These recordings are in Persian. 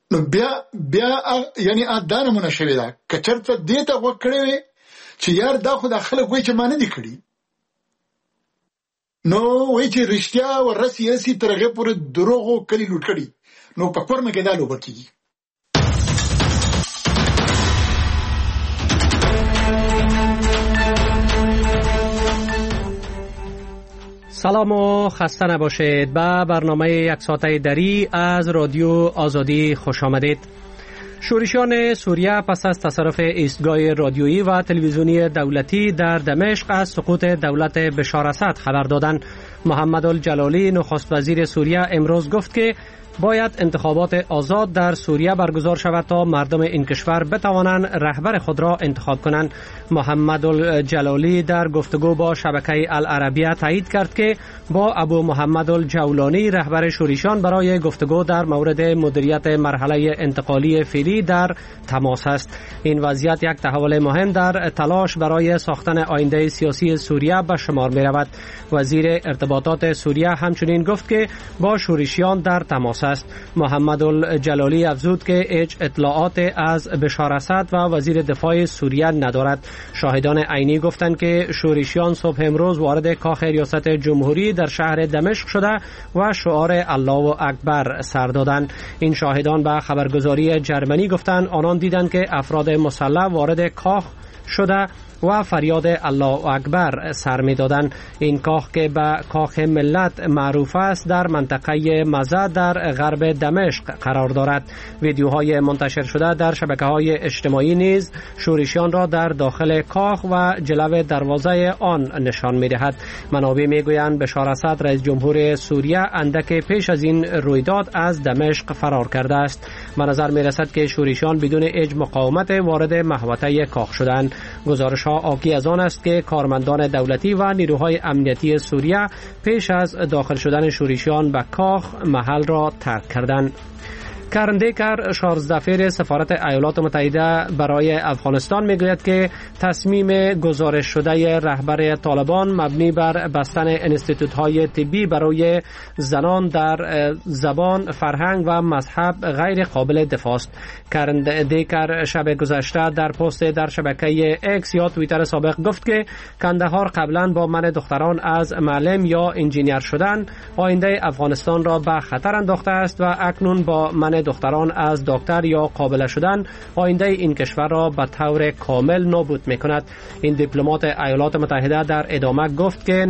نو بیا یعنی ادانه مونږ شوی دا کچرته دې ته وکړې چې یار دا خو د خلک وای چې مان نه کړی نو وای چې رښتیا او رسیاسي ترغه پر دروغو کلی لوټ کړي نو په کورمه کې دا لوبه کیږي. سلام و خسته نباشید. به برنامه یک ساعته دری از رادیو آزادی خوش آمدید. شورشیان سوریه پس از تصرف ایستگاه رادیویی و تلویزیونی دولتی در دمشق از سقوط دولت بشار اسد خبر دادند. محمد الجلالی نخست وزیر سوریه امروز گفت که باید انتخابات آزاد در سوریه برگزار شود تا مردم این کشور بتوانند رهبر خود را انتخاب کنند. محمد الجلالی در گفتگو با شبکه العربیه تایید کرد که با ابو محمد الجولانی رهبر شورشیان برای گفتگو در مورد مدیریت مرحله انتقالی فعلی در تماس است. این وضعیت یک تحول مهم در تلاش برای ساختن آینده سیاسی سوریه به شمار می رود. وزیر ارتباطات سوریه همچنین گفت که با شورشیان در تماس است. محمد الجلالی افزود که هیچ اطلاعات از بشار اسد و وزیر دفاع سوریه ندارد. شاهدان عینی گفتند که شورشیان صبح امروز وارد کاخ ریاست جمهوری در شهر دمشق شده و شعار الله اکبر سر دادند. این شاهدان به خبرگزاری جرمنی گفتند آنان دیدند که افراد مسلح وارد کاخ شده و فریاد الله اکبر سر می دادند. این کاخ که به کاخ ملت معروف است در منطقه مزه در غرب دمشق قرار دارد. ویدیوهای منتشر شده در شبکه‌های اجتماعی نیز شورشیان را در داخل کاخ و جلو دروازه آن نشان می دهد. منابع می گویند بشار اسد رئیس جمهور سوریه اندک پیش از این رویداد از دمشق فرار کرده است. به نظر می رسد که شورشیان بدون هیچ مقاومت وارد محوطه کاخ شدند. گزارش آگاهی از آن است که کارمندان دولتی و نیروهای امنیتی سوریه پیش از داخل شدن شورشیان به کاخ محل را ترک کردند. کرن دیکر 16 فیر سفارت ایالات متحده برای افغانستان میگوید که تصمیم گزارش شده رهبر طالبان مبنی بر بستن انستیتوت‌های طبی برای زنان در زبان، فرهنگ و مذهب غیر قابل دفاع است. کرن دیکر شب گذشته در پست در شبکه ایکس یا توییتر سابق گفت که کندهار قبلا با منع دختران از معلم یا انجینیر شدن آینده افغانستان را به خطر انداخته است و اکنون با منع دختران از دکتر یا قابله شدن آینده این کشور را به طور کامل نابود می‌کند. این دیپلمات ایالات متحده در ادامه گفت که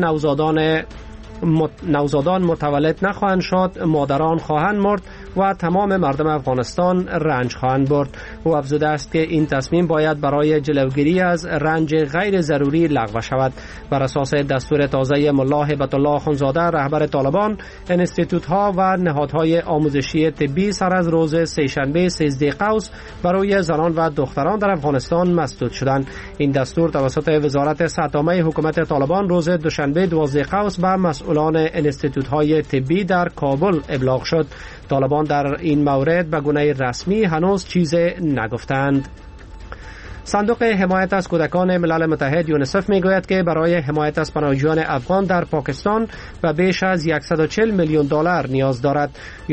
نوزادان متولد نخواهند شد، مادران خواهند مرد و تمام مردم افغانستان رنج خواهند برد. او افزوده است که این تصمیم باید برای جلوگیری از رنج غیر ضروری لغو شود. بر اساس دستور تازه ملا هیبت الله اخوندزاده رهبر طالبان، انستیتوت‌ها و نهادهای آموزشی طبی سر از روز سه‌شنبه 13 قوس برای زنان و دختران در افغانستان مسدود شدند. این دستور توسط وزارت صحت‌عامه حکومت طالبان روز دوشنبه 12 قوس به مسئولان انستیتوت‌های طبی در کابل ابلاغ شد. طالبان در این مورد به گونه رسمی هنوز چیزی نگفتند. صندوق حمایت از کودکان ملل متحد یونیسف میگوید که برای حمایت از پناهجویان افغان در پاکستان به بیش از 140 میلیون دلار نیاز دارد.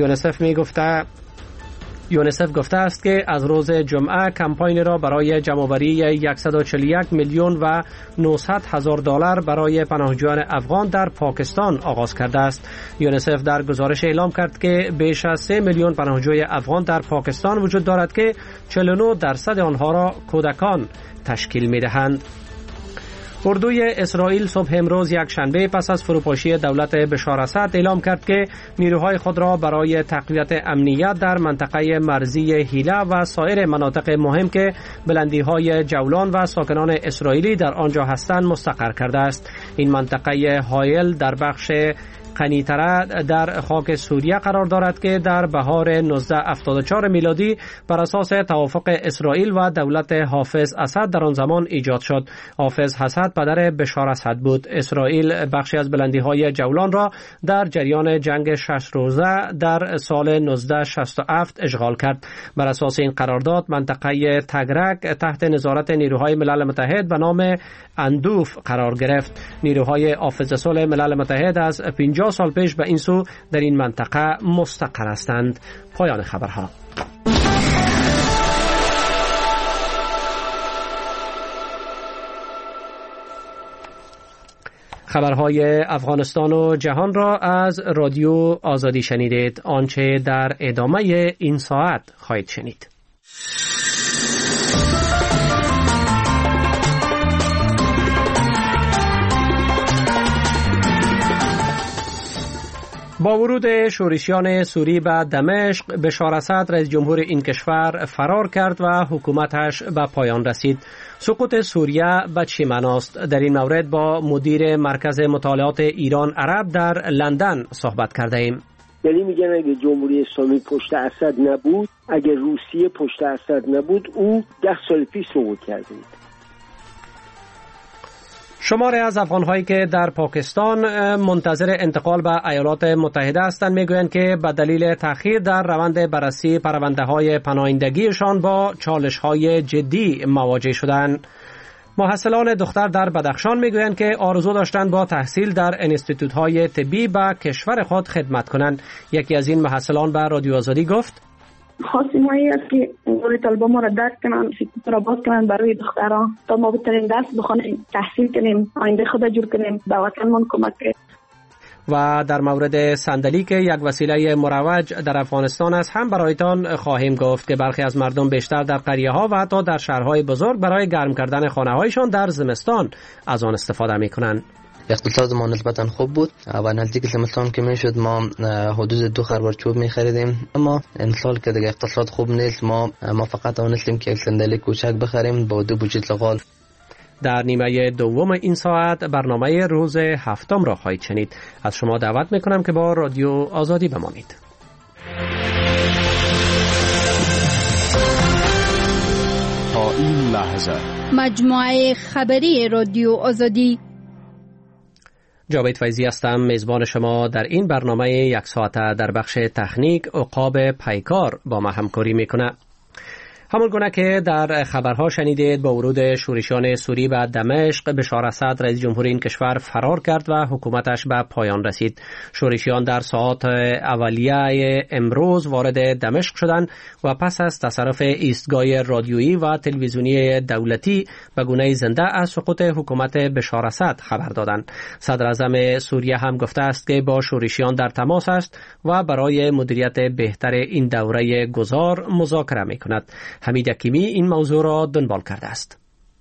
یونیسف گفته است که از روز جمعه کمپاین را برای جمع‌آوری 141 میلیون و 900 هزار دلار برای پناهجویان افغان در پاکستان آغاز کرده است. یونیسف در گزارش اعلام کرد که بیش از 3 میلیون پناهجوی افغان در پاکستان وجود دارد که 49% آنها را کودکان تشکیل می‌دهند. اردوی اسرائیل صبح امروز یک شنبه پس از فروپاشی دولت بشار اسد اعلام کرد که نیروهای خود را برای تقویت امنیت در منطقه مرزی هیلا و سایر مناطق مهم که بلندی‌های جولان و ساکنان اسرائیلی در آنجا هستند مستقر کرده است. این منطقه حایل در بخش قنی‌تره در خاک سوریه قرار دارد که در بهار 1974 میلادی بر اساس توافق اسرائیل و دولت حافظ اسد در آن زمان ایجاد شد. حافظ اسد پدر بشار اسد بود. اسرائیل بخشی از بلندی‌های جولان را در جریان جنگ 6 روزه در سال 1967 اشغال کرد. بر اساس این قرارداد منطقه تگرک تحت نظارت نیروهای ملل متحد به نام اندوف قرار گرفت. نیروهای حافظ صلح ملل متحد از 50 سال پیش به این سو در این منطقه مستقر هستند. پایان خبرها. خبرهای افغانستان و جهان را از رادیو آزادی شنیدید. آنچه در ادامه این ساعت خواهید شنید. با ورود شورشیان سوری به دمشق، بشار اسد رئیس جمهور این کشور فرار کرد و حکومتش به پایان رسید. سقوط سوریه به چه معناست؟ در این مورد با مدیر مرکز مطالعات ایران عرب در لندن صحبت کرده ایم. یعنی میگن اگه جمهوری اسلامی پشت اسد نبود، اگه روسیه پشت اسد نبود، او 10 سال پیش سقوط کرده بود. شماری از افغان‌هایی که در پاکستان منتظر انتقال به ایالات متحده هستند میگویند که به دلیل تأخیر در روند بررسی پرونده‌های پناهندگیشان با چالش‌های جدی مواجه شدند. محصلان دختر در بدخشان میگویند که آرزو داشتند با تحصیل در انستیتوت‌های طبی به کشور خود خدمت کنند. یکی از این محصلان به رادیو آزادی گفت: خواستیم هایی است که انگار طلبه ما را درک کنن، سکوت را باز کنن برای دختران تا ما بترین درس بخونیم، تحصیل کنیم، آینده خود جور کنیم، به وطنمان کمک کنیم. و در مورد صندلی که یک وسیله مروج در افغانستان است هم برایتان خواهیم گفت که برخی از مردم بیشتر در قریه ها و حتی در شهرهای بزرگ برای گرم کردن خانه هایشان در زمستان از آن استفاده می کنند. اقتصاد ما نسبتا خوب بود و نزدیک زمستان که میشد ما حدود 2 خروار چوب میخریدیم، اما امسال که دیگه اقتصاد خوب نیست ما فقط آنستیم که یک صندلی کوچک بخریم با 2 بوجه زغال. در نیمه دوم این ساعت برنامه روز هفتم را خواهید شنید. از شما دعوت میکنم که با رادیو آزادی بمانید. تا این لحظه مجموعه خبری رادیو آزادی. جاوید فیضی هستم، میزبان شما در این برنامه 1 ساعته. در بخش تکنیک عقاب پیکار با ما همکاری میکنه. همون گونه که در خبرها شنیدید، با ورود شورشیان سوری به دمشق، بشار اسد رئیس جمهور این کشور فرار کرد و حکومتش به پایان رسید. شورشیان در ساعات اولیه امروز وارد دمشق شدند و پس از تصرف ایستگاه رادیویی و تلویزیونی دولتی به گونه زنده از سقوط حکومت بشار اسد خبر دادند. صدر اعظم سوریه هم گفته است که با شورشیان در تماس است و برای مدیریت بهتر این دوره گذار مذاکره می‌کند. حمید حکیمی این موضوع را دنبال کرده است.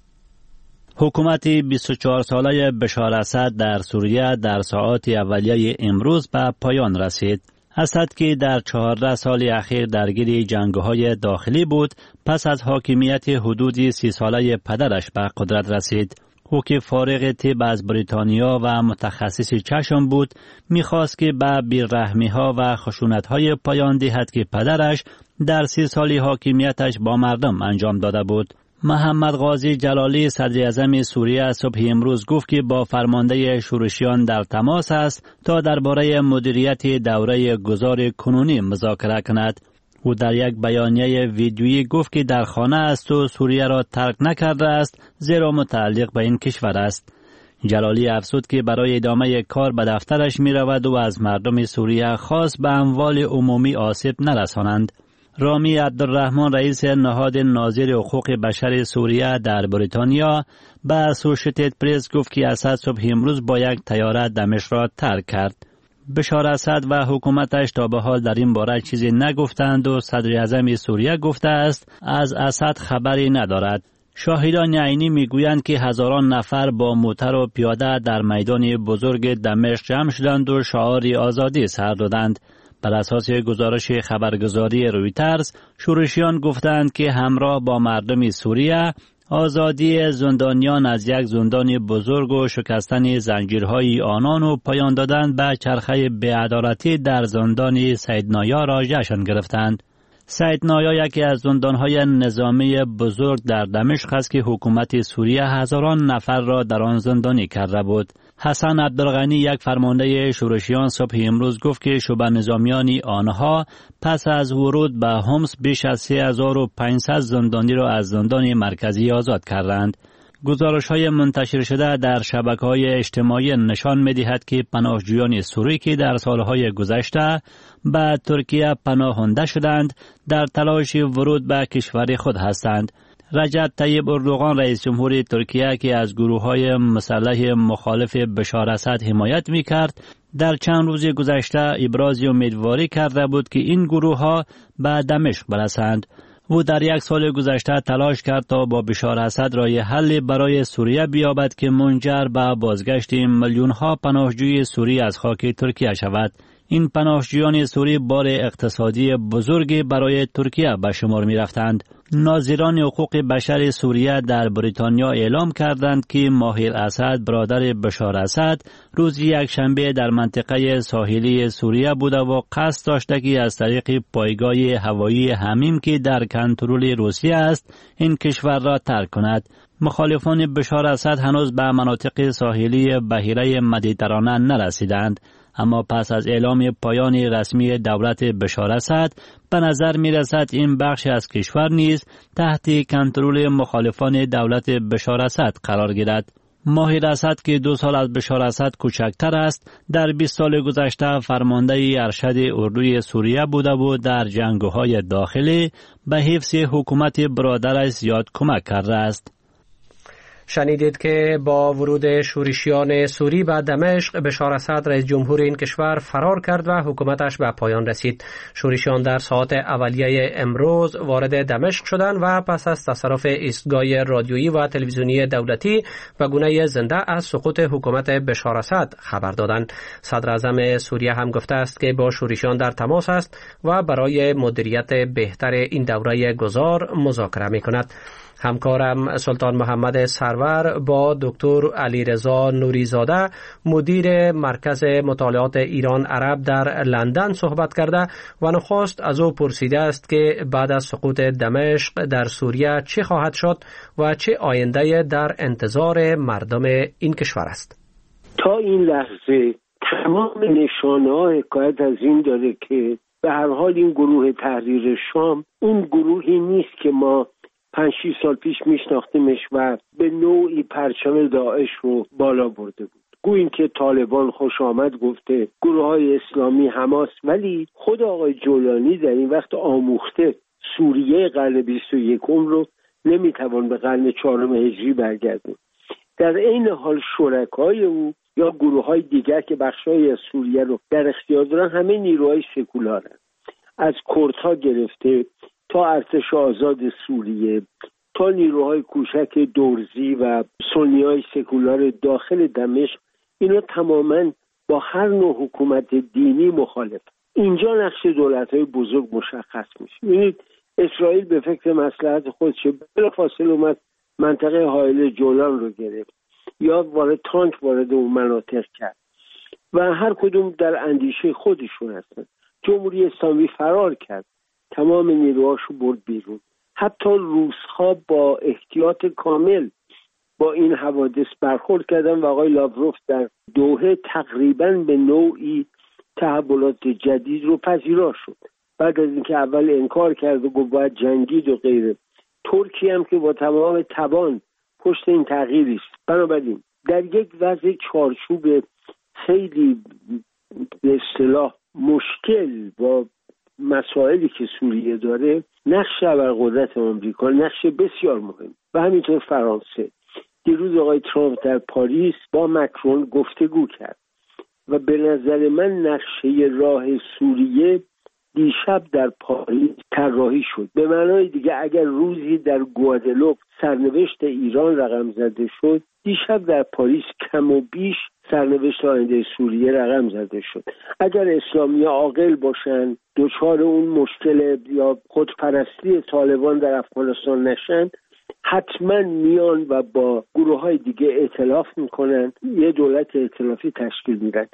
حکومت 24 ساله بشار اسد در سوریه در ساعات اولیه امروز به پایان رسید. اسد که در 14 سال اخیر درگیر جنگ‌های داخلی بود، پس از حاکمیت حدود 30 ساله پدرش به قدرت رسید. او که فارغ طب از بریتانیا و متخصص چشم بود، می‌خواست که به بی‌رحمی‌ها و خشونت‌های پایان دهد که پدرش در 30 سال حاکمیتش با مردم انجام داده بود. محمد قاضی جلالی صدر اعظم سوریه صبح امروز گفت که با فرمانده شورشیان در تماس است تا درباره مدیریت دوره گذار کنونی مذاکره کند. او در یک بیانیه ویدیویی گفت که در خانه است و سوریه را ترک نکرده است، زیرا متعلق به این کشور است. جلالی افزود که برای ادامه کار به دفترش می رود و از مردم سوریه خواست به اموال عمومی آسیب نرسانند. رامی عبدالرحمن رئیس نهاد ناظر حقوق بشر سوریه در بریتانیا به اسوشیتد پرس گفت که اسد صبح امروز با یک طیاره دمشق را ترک کرد. بشار اسد و حکومتش تا به حال در این باره چیزی نگفتند و صدر اعظم سوریه گفته است از اسد خبری ندارد. شاهدان عینی میگویند که هزاران نفر با موتر و پیاده در میدان بزرگ دمشق جمع شدند و شعار آزادی سر دادند. بر اساس گزارش خبرگزاری رویترز، شورشیان گفتند که همراه با مردم سوریه آزادی زندانیان از یک زندان بزرگ و شکستن زنجیرهای آنان و پایان دادن به چرخه بی‌عدالتی در زندان سیدنایا را جشن گرفتند. سیدنایا یکی از زندانهای نظامی بزرگ در دمشق است که حکومت سوریه هزاران نفر را در آن زندانی کرده بود. حسن عبدالغنی یک فرمانده شورشیان صبح امروز گفت که شعبه نظامیان آنها پس از ورود به حمص بیش از 3500 زندانی را از زندان مرکزی آزاد کردند. گزارش‌های منتشر شده در شبکه‌های اجتماعی نشان می‌دهد که پناهجویان سوری که در سالهای گذشته به ترکیه پناهنده شدند در تلاش ورود به کشور خود هستند. رجب طیب اردوغان رئیس جمهور ترکیه که از گروه‌های مسلح مخالف بشار اسد حمایت می‌کرد، در چند روز گذشته ابراز امیدواری کرده بود که این گروه‌ها به دمشق برسند. او در یک سال گذشته تلاش کرد تا با بشار اسد راه حل برای سوریه بیابد که منجر به بازگشت میلیون‌ها پناهجوی سوری از خاک ترکیه شود. این پناهجویان سوری بار اقتصادی بزرگی برای ترکیه به شمار می رفتند. ناظران حقوق بشر سوریه در بریتانیا اعلام کردند که ماهر اسد برادر بشار اسد روز یکشنبه در منطقه ساحلی سوریه بوده و قصد داشته که از طریق پایگاه هوایی حمیم که در کنترل روسیه است این کشور را ترک کند. مخالفان بشار اسد هنوز به مناطق ساحلی بحیره مدیترانه نرسیدند، اما پس از اعلام پایان رسمی دولت بشار اسد به نظر می رسد این بخش از کشور نیز تحت کنترل مخالفان دولت بشار اسد قرار گیرد. ماهر اسد که 2 سال از بشار اسد کوچکتر است، در 20 سال گذشته فرمانده ارشد اردوی سوریه بوده و در جنگ‌های داخلی به حفظ حکومت برادرش زیاد کمک کرده است. شنیدید که با ورود شورشیان سوری به دمشق، بشار اسد رئیس جمهور این کشور فرار کرد و حکومتش به پایان رسید. شورشیان در ساعات اولیه امروز وارد دمشق شدند و پس از تصرف ایستگاه رادیویی و تلویزیونی دولتی و گونه زنده از سقوط حکومت بشار اسد خبر دادند. صدر اعظم سوریه هم گفته است که با شورشیان در تماس است و برای مدیریت بهتر این دوره گذار مذاکره می‌کند. همکارم سلطان محمد سرور با دکتر علیرضا نوریزاده مدیر مرکز مطالعات ایران عرب در لندن صحبت کرده و نخست از او پرسیده است که بعد از سقوط دمشق در سوریه چه خواهد شد و چه آینده در انتظار مردم این کشور است. تا این لحظه تمام نشانه‌ها حکایت از این داره که به هر حال این گروه تحریر شام اون گروهی نیست که ما 5-6 سال پیش میشناختیمش و به نوعی پرچم داعش رو بالا برده بود. گوییم که طالبان خوش آمد گفته، گروه های اسلامی، حماس، ولی خود آقای جولانی در این وقت آموخته سوریه قرن 21 رو نمیتوان به قرن 4 هجری برگردون. در این حال شرکای او یا گروه های دیگر که بخشای از سوریه رو در اختیار دارن همه نیروهای سکولارن، از کردها گرفته تا ارتش آزاد سوریه تا نیروهای کوچک درزی و سنیای سکولار داخل دمشق، اینا تماما با هر نوع حکومت دینی مخالف. اینجا نقش دولت‌های بزرگ مشخص میشه. ببینید اسرائیل به فکر مصلحت خودش بلافاصله اومد منطقه حائل جولان رو گرفت یا تانک وارد اون مناطق کرد و هر کدوم در اندیشه خودشون هستن. جمهوری اسلامی فرار کرد، تمام نیروهاشو برد بیرون. حتی روس‌ها با احتیاط کامل با این حوادث برخورد کردن و آقای لاوروف در دوحه تقریباً به نوعی تحولات جدید رو پذیرا شد. بعد از اینکه اول انکار کرد و گفت باید جنگید و غیره، ترکیه هم که با تمام توان پشت این تغییری است. بنابراین در یک وضع چارچوب خیلی به اصطلاح مشکل با مسائلی که سوریه داره، نقش ابرقدرت آمریکا نقش بسیار مهم و همینطور فرانسه. دیروز آقای ترامپ در پاریس با مکرون گفتگو کرد و به نظر من نقشه راه سوریه دیشب در پاریس طراحی شد. به معنای دیگه اگر روزی در گوادلوپ سرنوشت ایران رقم زده شد، دیشب در پاریس کم و بیش سرنوشت آینده سوریه رقم زده شد. اگر اسلامی عاقل باشن، دچار اون مشکل یا خودپرستی طالبان در افغانستان نشن، حتما میان و با گروه های دیگه ائتلاف میکنن، یه دولت ائتلافی تشکیل میدن.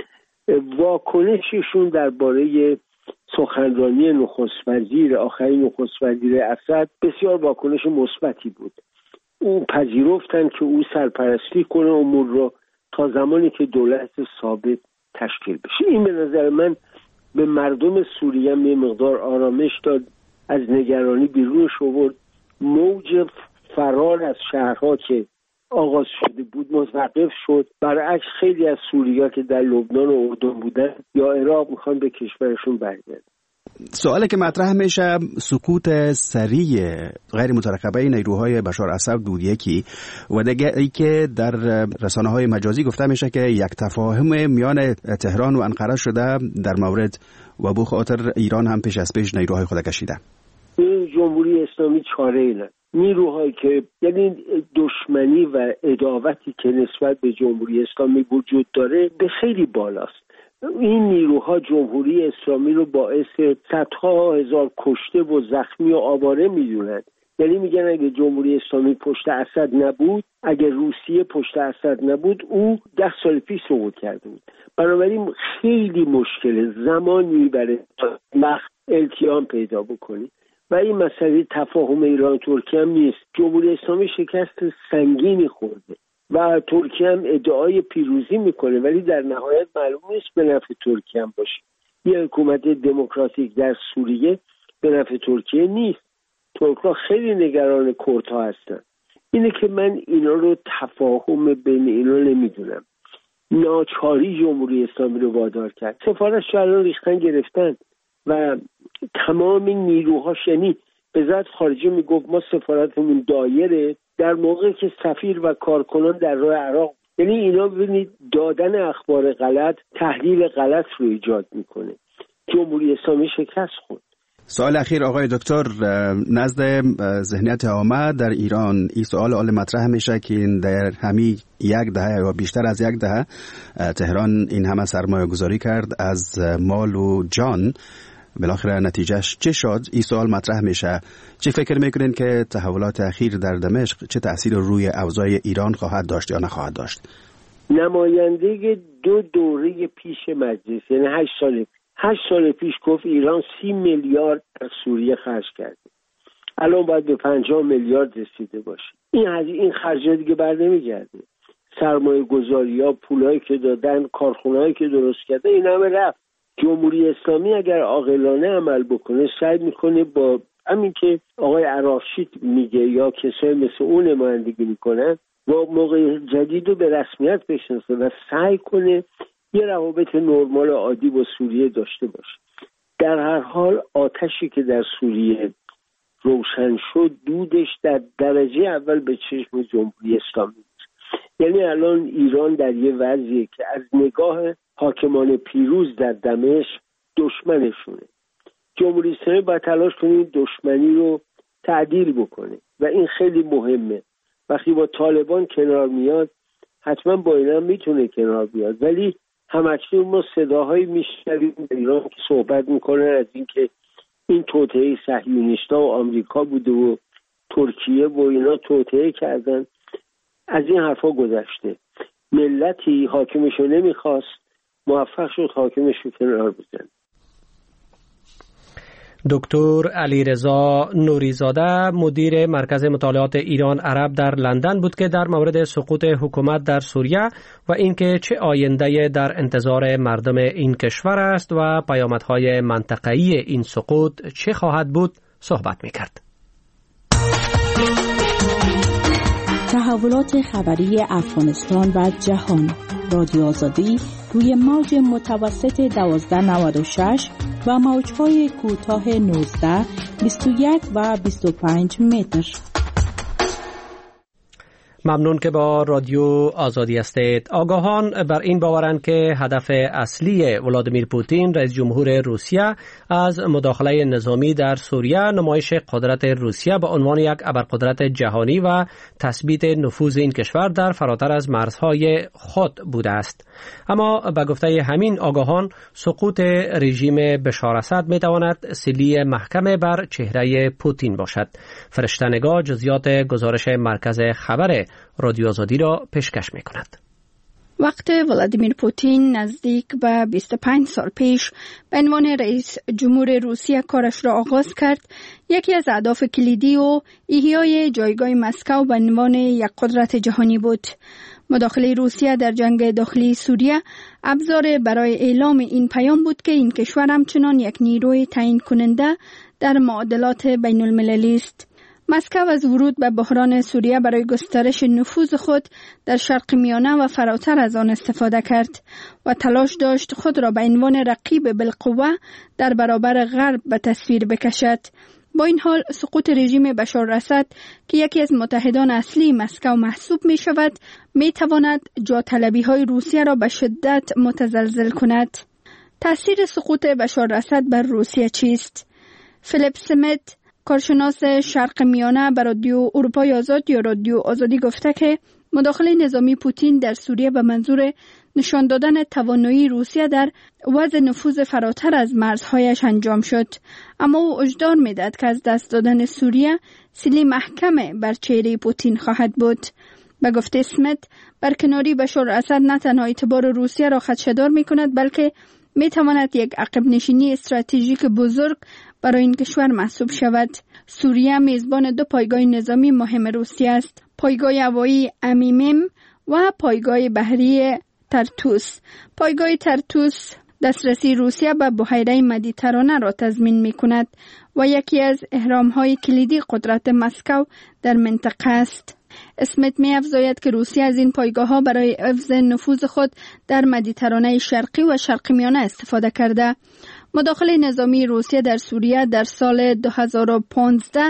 واکنششون درباره سخنرانی آخرین نخست وزیر اسد بسیار واکنش مثبتی بود. اون پذیرفتن که او سرپرستی کنه امور رو تا زمانی که دولت ثابت تشکیل بشه. این به نظر من به مردم سوریه یه مقدار آرامش داد، از نگرانی بیرونش آورد. موج فرار از شهرها که آغاز شده بود متوقف شد. برعکس خیلی از سوری‌ها که در لبنان و اردن بودن یا عراق میخوان به کشورشون برگردن. سوالی که مطرح میشه سقوط سریع غیر مترقبه نیروهای بشار اسد بود یکی، و دیگه ای که در رسانه‌های مجازی گفته میشه که یک تفاهم میان تهران و انقره شده در مورد و به خاطر ایران هم پیش از پیش نیروهای خود کشیده. جمهوری اسلامی چاره ای نداره. نیروهایی که یعنی دشمنی و عداوتی که نسبت به جمهوری اسلامی وجود داره به خیلی بالاست. این نیروها جمهوری اسلامی رو باعث صدها هزار کشته و زخمی و آواره میدونن. یعنی میگن اگه جمهوری اسلامی پشت اسد نبود، اگه روسیه پشت اسد نبود، او 10 سال پیش سقوط کرده بود. بنابراین خیلی مشکله، زمان میبره تا وقت التیام پیدا بکنی. و این مسئله تفاهم ایران و ترکیه هم نیست. جمهوری اسلامی شکست سنگینی خورده و ترکیه هم ادعای پیروزی میکنه، ولی در نهایت معلوم نیست به نفع ترکیه هم باشه. یه حکومت دموکراتیک در سوریه به نفع ترکیه نیست. ترک‌ها خیلی نگران کردها هستن. اینه که من اینا رو تفاهم بین اینا نمیدونم. ناچاری جمهوری اسلامی رو وادار کرد. سفارتش الان ریختن گرفتن و تمام این نیروهاش، یعنی وزارت خارجه میگفت ما سفارتمون دایره، در موقعی که سفیر و کارکنان در راه عراق، یعنی اینا ببینید دادن اخبار غلط تحلیل غلط رو ایجاد میکنه. جمهوری اسلامی شکست خورد. سوال اخیر آقای دکتر، نزد ذهنیت عامه در ایران این سوال مطرح میشه که در همین یک دهه یا بیشتر از یک دهه تهران این همه سرمایه گذاری کرد از مال و جان، بالاخره نتیجهش چه شد؟ این سوال مطرح میشه. چه فکر میکنین که تحولات اخیر در دمشق چه تأثیر روی اوضاع ایران خواهد داشت یا نخواهد داشت؟ نماینده 2 دوره پیش مجلس، یعنی 8 سال پیش گفت ایران 30 میلیارد در سوریه خرج کرده. الان باید به 50 میلیارد رسیده باشه. این خرجات دیگه بر نمیگرده. سرمایه گذاری ها، پولایی که دادن، کارخونه‌ای که درست کرده، این همه رفت. جمهوری اسلامی اگر عاقلانه عمل بکنه سعی میکنه با همین که آقای عراشید میگه یا کسای مثل اون نمایندگی میکنن با موقع جدید رو به رسمیت بشناسه و سعی کنه یه روابط نرمال عادی با سوریه داشته باشه. در هر حال آتشی که در سوریه روشن شد دودش در درجه اول به چشم جمهوری اسلامی بود. یعنی الان ایران در یه وضعیه که از نگاه حاکمان پیروز در دمشق دشمنشونه. جمهوری اسلامی باید تلاش کنه دشمنی رو تعدیل بکنه و این خیلی مهمه. وقتی با طالبان کنار میاد حتما با اینا میتونه کنار بیاد، ولی همکنون ما صداهایی میشنویم در ایران که صحبت میکنن از اینکه این توطئه صهیونیست‌ها و آمریکا بوده و ترکیه و اینا توطئه کردن. از این حرفا گذشته. ملتی حاکمشو نمیخواست، موفق شد حاکمشو کنار بزنه. دکتر علیرضا نوریزاده مدیر مرکز مطالعات ایران عرب در لندن بود که در مورد سقوط حکومت در سوریه و اینکه چه آینده در انتظار مردم این کشور است و پیامدهای منطقه‌ای این سقوط چه خواهد بود صحبت می‌کرد. تحولات خبری افغانستان و جهان، رادیو آزادی روی موج متوسط 1296 و موج‌های کوتاه 19، 21 و 25 متر. ممنون که با رادیو آزادی هستید. آگاهان بر این باورند که هدف اصلی ولادیمیر پوتین رئیس جمهور روسیه از مداخله نظامی در سوریه نمایش قدرت روسیه به عنوان یک ابرقدرت جهانی و تثبیت نفوذ این کشور در فراتر از مرزهای خود بوده است. اما به گفته همین آگاهان سقوط رژیم بشار اسد می تواند سیلی محکم بر چهره پوتین باشد. فرشته‌نگاه جزئیات گزارش مرکز خبر رادیو آزادی را پیشکش می کند. وقت ولادیمیر پوتین نزدیک به 25 سال پیش به عنوان رئیس جمهور روسیه کارش را آغاز کرد، یکی از اهداف کلیدی و احیای جایگاه مسکو به عنوان یک قدرت جهانی بود. مداخله روسیه در جنگ داخلی سوریه ابزار برای اعلام این پیام بود که این کشور همچنان یک نیروی تعیین کننده در معادلات بین المللی است. مسکو از ورود به بحران سوریه برای گسترش نفوذ خود در شرق میانه و فراتر از آن استفاده کرد و تلاش داشت خود را به عنوان رقیب بالقوه در برابر غرب به تصویر بکشد. با این حال سقوط رژیم بشار اسد که یکی از متحدان اصلی مسکو محسوب می شود می تواند جاطلبی های روسیه را به شدت متزلزل کند. تاثیر سقوط بشار اسد بر روسیه چیست؟ فیلیپ سمیت، کارشناس شرق میانه بر رادیو اروپای آزاد یا رادیو آزادی گفته که مداخله نظامی پوتین در سوریه به منظور نشان دادن توانایی روسیه در وضع نفوذ فراتر از مرزهایش انجام شد، اما او هشدار می‌دهد که از دست دادن سوریه سیلی محکم بر چهره پوتین خواهد بود. به گفته اسمیت، برکناری بشار اسد نه تنها اعتبار روسیه را خدشه‌دار می‌کند بلکه می‌تواند یک عقب نشینی استراتژیک بزرگ برای این کشور محسوب شود. سوریه میزبان دو پایگاه نظامی مهم روسیه است: پایگاه هوایی امیمیم و پایگاه بحری ترتوس. پایگاه ترتوس دسترسی روسیه به بحیره مدیترانه را تضمین می کند و یکی از اهرام‌های کلیدی قدرت مسکو در منطقه است. اسمیت می افزاید که روسیه از این پایگاه‌ها برای حفظ نفوذ خود در مدیترانه شرقی و شرق میانه استفاده کرده. مداخله نظامی روسیه در سوریه در سال 2015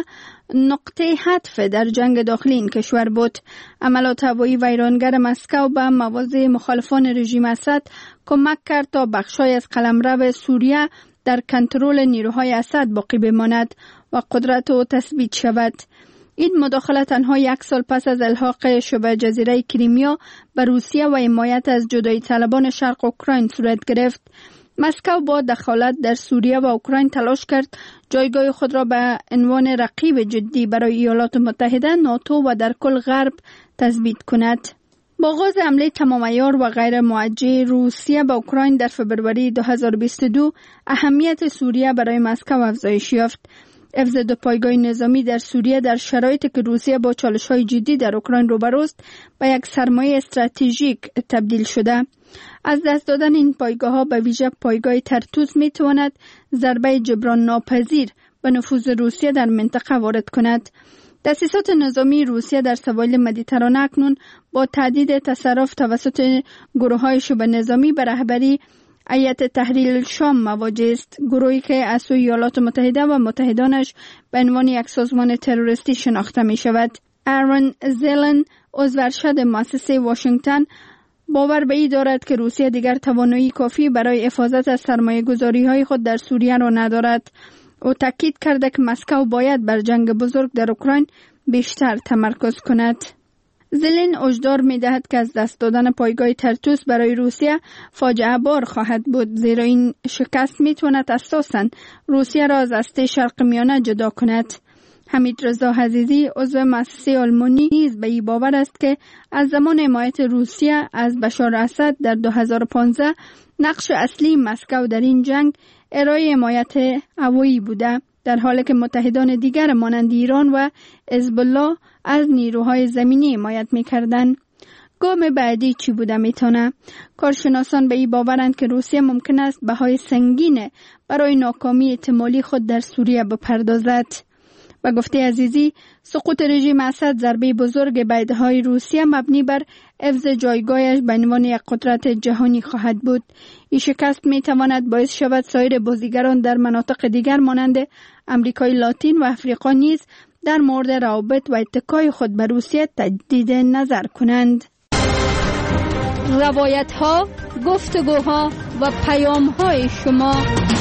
نقطه عطف در جنگ داخلی این کشور بود. عملات هوایی ویرانگر مسکو به مواضع مخالفان رژیم اسد کمک کرد تا بخشای از قلمرو سوریه در کنترل نیروهای اسد باقی بماند و قدرت او تثبیت شود. این مداخله تنها یک سال پس از الحاق شبه جزیره کریمیا به روسیه و حمایت از جدایی طلبان شرق اوکراین صورت گرفت. مسکو با دخالت در سوریه و اوکراین تلاش کرد جایگاه خود را به عنوان رقیب جدی برای ایالات متحده، ناتو و در کل غرب تثبیت کند. با آغاز حمله تمام عیار و غیر موجه روسیه به اوکراین در فبروری 2022 اهمیت سوریه برای مسکو افزایش یافت. حفظ دو پایگاه نظامی در سوریه در شرایطی که روسیه با چالش‌های جدی در اوکراین روبروست به یک سرمایه استراتژیک تبدیل شده. از دست دادن این پایگاه‌ها به ویژه پایگاه ترتوس می‌تواند ضربه جبران ناپذیر به نفوذ روسیه در منطقه وارد کند. تأسیسات نظامی روسیه در سواحل مدیترانه اکنون با تهدید تصرف توسط گروه‌های شبه نظامی به رهبری هیئت تحریر شام مواجه است، گروهی که از سوی ایالات متحده و متحدانش به عنوان یک سازمان تروریستی شناخته می شود. آرون زلن، عضو ارشد مؤسسه واشنگتن، باور به این دارد که روسیه دیگر توانایی کافی برای حفاظت از سرمایه‌گذاری‌های خود در سوریه را ندارد. او تاکید کرده که مسکو باید بر جنگ بزرگ در اوکراین بیشتر تمرکز کند. زلن هشدار می‌دهد که از دست دادن پایگاه ترتوس برای روسیه فاجعه بار خواهد بود، زیرا این شکست می‌تواند اساساً روسیه را از هسته شرق میانه جدا کند. حمید رضا عزیزی، عضو مؤسسه آلمانی، نیز به این باور است که از زمان حمایت روسیه از بشار اسد در 2015 نقش اصلی مسکو در این جنگ ارائه حمایت هوایی بوده، در حالی که متحدان دیگر مانند ایران و حزب الله از نیروهای زمینی حمایت می‌کردند. گام بعدی چی بوده میتونه؟ کارشناسان به این باورند که روسیه ممکن است بهای سنگین برای ناکامی احتمالی خود در سوریه بپردازد. و گفته عزیزی، سقوط رژیم اسد ضربه بزرگ به ایده‌های روسیه مبنی بر حفظ جایگاهش به عنوان یک قدرت جهانی خواهد بود. این شکست میتواند باعث شود سایر بازیگران در مناطق دیگر مانند امریکای لاتین و افریقا نیز در مورد روابط و اتکای خود به روسیه تجدید نظر کنند. روایت‌ها، گفتگوها و پیام‌های شما.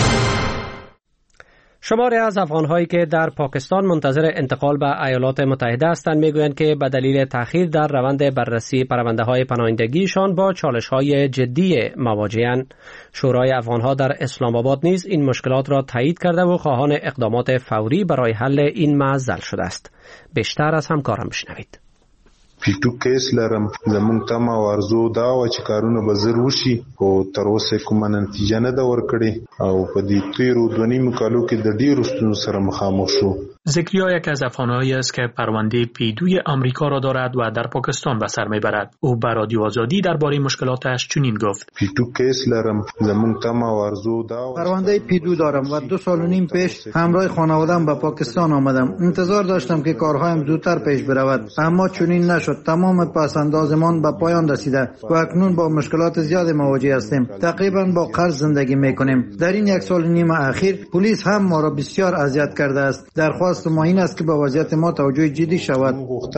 شماری از افغان‌هایی که در پاکستان منتظر انتقال به ایالات متحده هستند میگویند که به دلیل تأخیر در روند بررسی پرونده‌های پناهندگیشان با چالش‌های جدی مواجه‌اند. شورای افغان‌ها در اسلام آباد نیز این مشکلات را تایید کرده و خواهان اقدامات فوری برای حل این معضل شده است. بیشتر از همکارم بشنوید. پیټو کیس لرم زمونږ تمه او ارزو دا و چې کارونه به زر وشي او تر اوسه کومه نتیجه نه ده ورکړې او په دې تیرو 2.5 کالو کې د ډیرو ستونزو سره مخامخ شو. زکریا یک از افغانهایی است که پرونده پیدوی آمریکا را دارد و در پاکستان به سر میبرد. او به رادیو آزادی درباره مشکلاتش چنین گفت: پیدو کیس لرم، زمون تمه و آرزو دا. پرونده پیدو دارم و 2.5 سال پیش همراه خانواده‌ام به پاکستان آمدم. انتظار داشتم که کارهایم زودتر پیش برود، اما چنین نشد. تمام پس‌اندازمان به پایان رسیده و اکنون با مشکلات زیاد مواجه هستیم. تقریبا با قرض زندگی میکنیم. در این 1.5 سال اخیر پلیس هم ما را بسیار اذیت کرده است. درخواست ما این است که به وضعیت ما توجه جدی شود.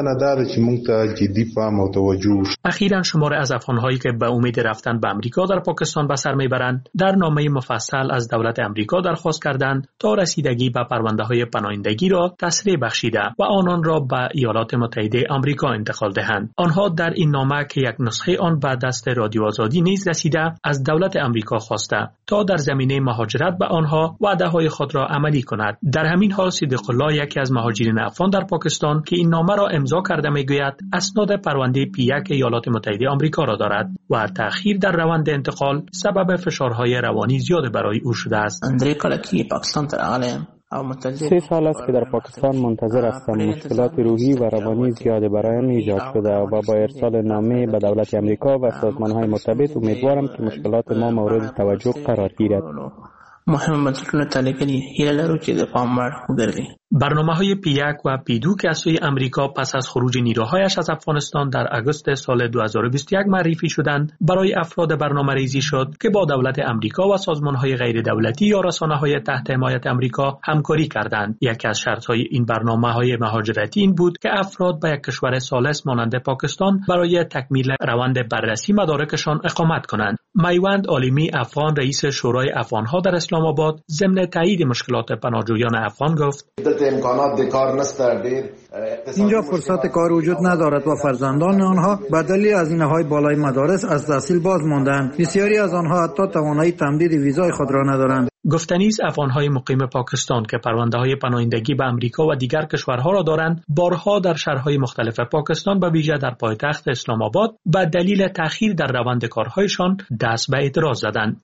اخیراً شماری از افغان‌هایی که به امید رفتن به آمریکا در پاکستان به سر میبرند در نامه مفصل از دولت آمریکا درخواست کردند تا رسیدگی به پرونده‌های پناهندگی را تسریع بخشیده و آنان را به ایالات متحده آمریکا انتقال دهند. آنها در این نامه که یک نسخه آن به دست رادیو آزادی نیز رسیده از دولت آمریکا خواسته تا در زمینه مهاجرت به آنها وعده‌های خود را عملی کند. در همین حال صدیق الله، یکی از مهاجرین افغان در پاکستان که این نامه را امضا کرده، میگوید اسناد پرونده P1 ایالات متحده آمریکا را دارد و تأخیر در روند انتقال سبب فشارهای روانی زیاد برای او شده است. 3 سال است که در پاکستان منتظر هستم. مشکلات روحی و روانی زیاد برایم ایجاد شده و با ارسال نامه به دولت آمریکا و سازمان‌های مرتبط امیدوارم که مشکلات ما مورد توجه قرار گیرد. برنامه‌های P1 و P2 که از سوی آمریکا پس از خروج نیروهایش از افغانستان در آگوست سال 2021 معرفی شدند، برای افراد برنامه‌ریزی شد که با دولت آمریکا و سازمان‌های غیر دولتی یا رسانه‌های تحت حمایت آمریکا همکاری کردند. یکی از شرط‌های این برنامه‌های مهاجرتی این بود که افراد به یک کشور ثالث مانند پاکستان برای تکمیل روند بررسی مدارکشان اقامت کنند. میوند عالمی افغان، رئیس شورای افغان‌ها در اسلام آباد، ضمن تایید مشکلات پناهجویان افغان گفت: اینجا فرصت کار وجود ندارد و فرزندان آنها به دلیل هزینه‌های بالای مدارس از تحصیل باز ماندند. بسیاری از آنها حتی توانایی تمدید ویزای خود را ندارند. گفتنیز افغان‌های مقیم پاکستان که پرونده‌های پناهندگی به آمریکا و دیگر کشورها را دارند، بارها در شهرهای مختلف پاکستان به ویژه در پایتخت اسلام آباد به دلیل تأخیر در روند کارهایشان دست به اعتراض زدند.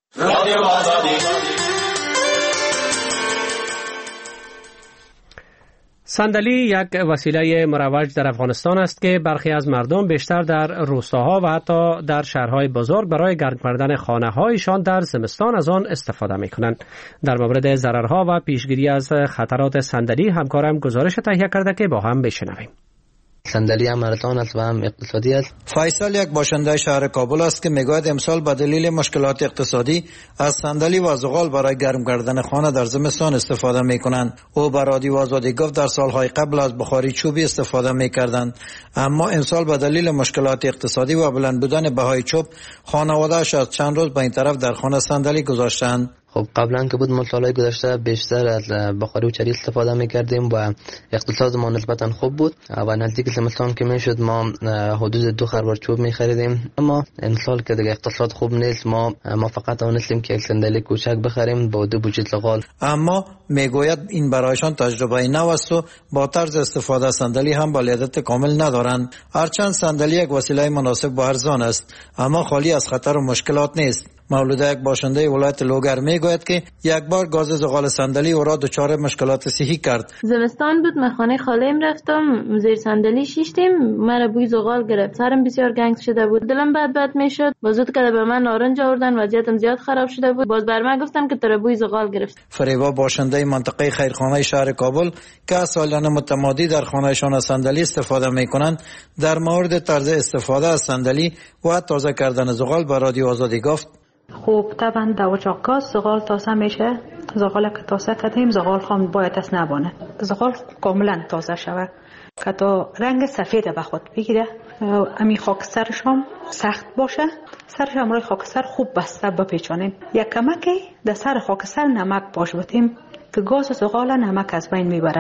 صندلی یک وسیله مروج در افغانستان است که برخی از مردم بیشتر در روستاها و حتی در شهرهای بزرگ برای گرم کردن خانه‌هایشان در زمستان از آن استفاده می‌کنند. در مورد ضررها و پیشگیری از خطرات صندلی همکارم گزارش تهیه کرده که با هم بشنویم. صندلی هم ارزان است و هم اقتصادی است. فیصل یک باشنده شهر کابل است که میگوید امسال به دلیل مشکلات اقتصادی از صندلی و زغال برای گرم کردن خانه در زمستان استفاده میکنند. او به رادیو آزادی گفت در سالهای قبل از بخاری چوبی استفاده میکردند، اما امسال به دلیل مشکلات اقتصادی و بلند بودن بهای چوب خانواده‌اش از چند روز به این طرف در خانه صندلی گذاشتند. خب قبلا که بود سالهای گذشته بیشتر از بخاری و چری استفاده میکردیم و اقتصاد ما نسبتا خوب بود و نزدیک زمستان که میشد ما حدود 2 خروار چوب میخریدیم، اما این سال که دیگه اقتصاد خوب نیست ما فقط اونستیم که یک صندلی کوچک بخریم با 2 بوجه زغال. اما میگوید این برایشان تجربه نو است و با طرز استفاده از صندلی هم بلدیت کامل ندارند. هرچند صندلی یک وسیله مناسب و ارزان است اما خالی از خطر و مشکلات نیست. مولوده یک باشنده ولایت لوگر میگوید که یک بار گاز زغال صندلی او را دچار مشکلات صحی کرد. زمستان بود، من خانه خاله‌ام رفتم، زیر صندلی شیشتیم، مرا بوی زغال گرفت، سرم بسیار گنگ شده بود، دلم بد میشد. بازود که به من نارنج آوردن، وضعیتم زیاد خراب شده بود. باز بر من گفتم که ترا بوی زغال گرفت. فریبا باشنده منطقه خیرخانه شهر کابل که سالانه متمادی در خانهشان از صندلی استفاده میکنند، در مورد طرز استفاده از صندلی و تازه کردن زغال به رادیو آزادی گفت: خوب طبعا در اجاق گاز زغال تازه میشه. زغال که تازه کردیم زغال خام باید از نبانه، زغال کاملا تازه شود که تا رنگ سفید به خود بگیره. امی خاکسترش هم سخت باشه، سرش هم روی خاکستر خوب بسته بپیچانیم. یک کمکی در سر خاکستر نمک باش بتیم که گاز زغال نمک از بین میبره.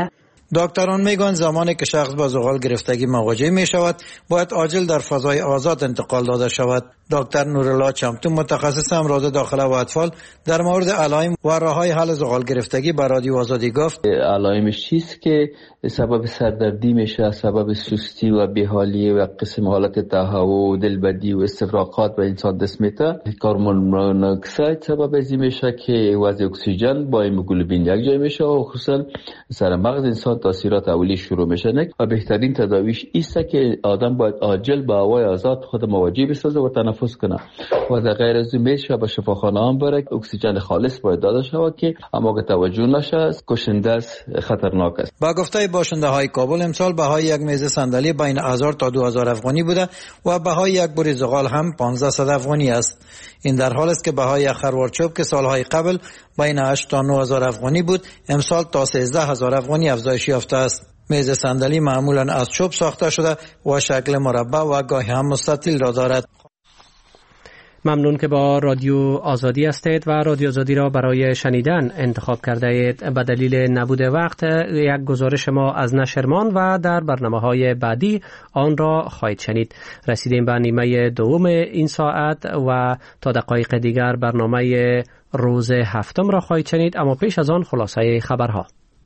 دکتران میگن زمانی که شخص با زغال گرفتگی مواجه می شود باید عاجل در فضای آزاد انتقال داده شود. دکتر نورالله چمتو متخصص امراض داخله و اطفال در مورد علائم و راههای حل زغال گرفتگی به رادیو آزادی گفت علائمش چیست که سبب سردردی میشه، سبب سستی و بیحالی و قسم حالت تهوع و دلبدی و استفراغات و انسان دست میته. هورمون مونوکسید سبب ازی میشه که وضع اکسیژن با هموگلوبین یک جای میشه و خصوصا سر مغز انسان تاثیرات اولی شروع میشه و بهترین تداویش ایست که آدم باید عاجل با هوای آزاد خود مواجه بسازه و تنفس کنه و در غیر از این میشه به شفاخانه هم بره. اکسیژن خالص باید داده شود که اما که توجه نشه کشنده است، خطرناک است. با گفته باشنده های کابل امسال بهای یک میز صندلی بین 1000 تا 2000 افغانی بوده و بهای یک بوری زغال هم 1500 افغانی است. این در حال است که بهای یک خروار چوب که سالهای قبل بین 8 تا 9000 افغانی بود امسال تا 13000 افغانی افزایش یافته است. میز صندلی معمولا از چوب ساخته شده و شکل مربع و گاهی هم مستطیل را دارد. ممنون که با رادیو آزادی هستید و رادیو آزادی را برای شنیدن انتخاب کرده اید. به دلیل نبود وقت یک گزارش ما از نشرمان و در برنامه‌های بعدی آن را خواهید شنید. رسیدیم به نیمه دوم این ساعت و تا دقایق دیگر برنامه روز هفتم را خواهید شنید، اما پیش از آن خلاصه خبرها.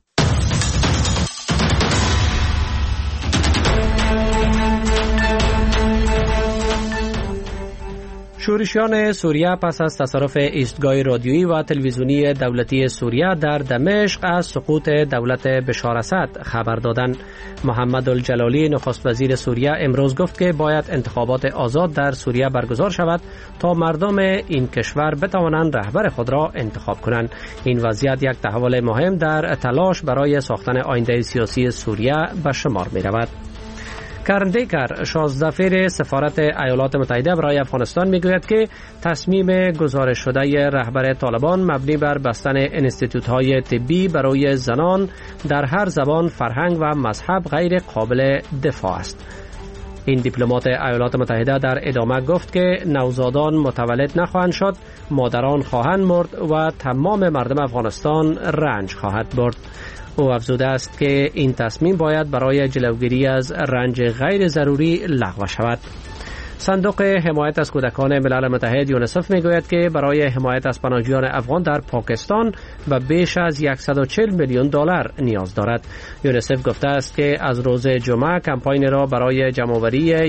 شورشیان سوریه پس از تصرف ایستگاه رادیویی و تلویزیونی دولتی سوریه در دمشق از سقوط دولت بشار اسد خبر دادند. محمد الجلالی نخست وزیر سوریه امروز گفت که باید انتخابات آزاد در سوریه برگزار شود تا مردم این کشور بتوانند رهبر خود را انتخاب کنند. این وضعیت یک تحول مهم در تلاش برای ساختن آینده سیاسی سوریه به شمار می رود. کرن دیکر 16 سفیر سفارت ایالات متحده برای افغانستان میگوید که تصمیم گزارش شده رهبر طالبان مبنی بر بستن انستیتوت‌های طبی برای زنان در هر زبان، فرهنگ و مذهب غیر قابل دفاع است. این دیپلمات ایالات متحده در ادامه گفت که نوزادان متولد نخواهند شد، مادران خواهند مرد و تمام مردم افغانستان رنج خواهد برد. او افزوده است که این تصمیم باید برای جلوگیری از رنج غیر ضروری لغو شود. صندوق حمایت از کودکان ملل متحد یونیسف میگوید که برای حمایت از پناهجویان افغان در پاکستان به بیش از 140 میلیون دلار نیاز دارد. یونیسف گفته است که از روز جمعه کمپاین را برای جمع‌آوری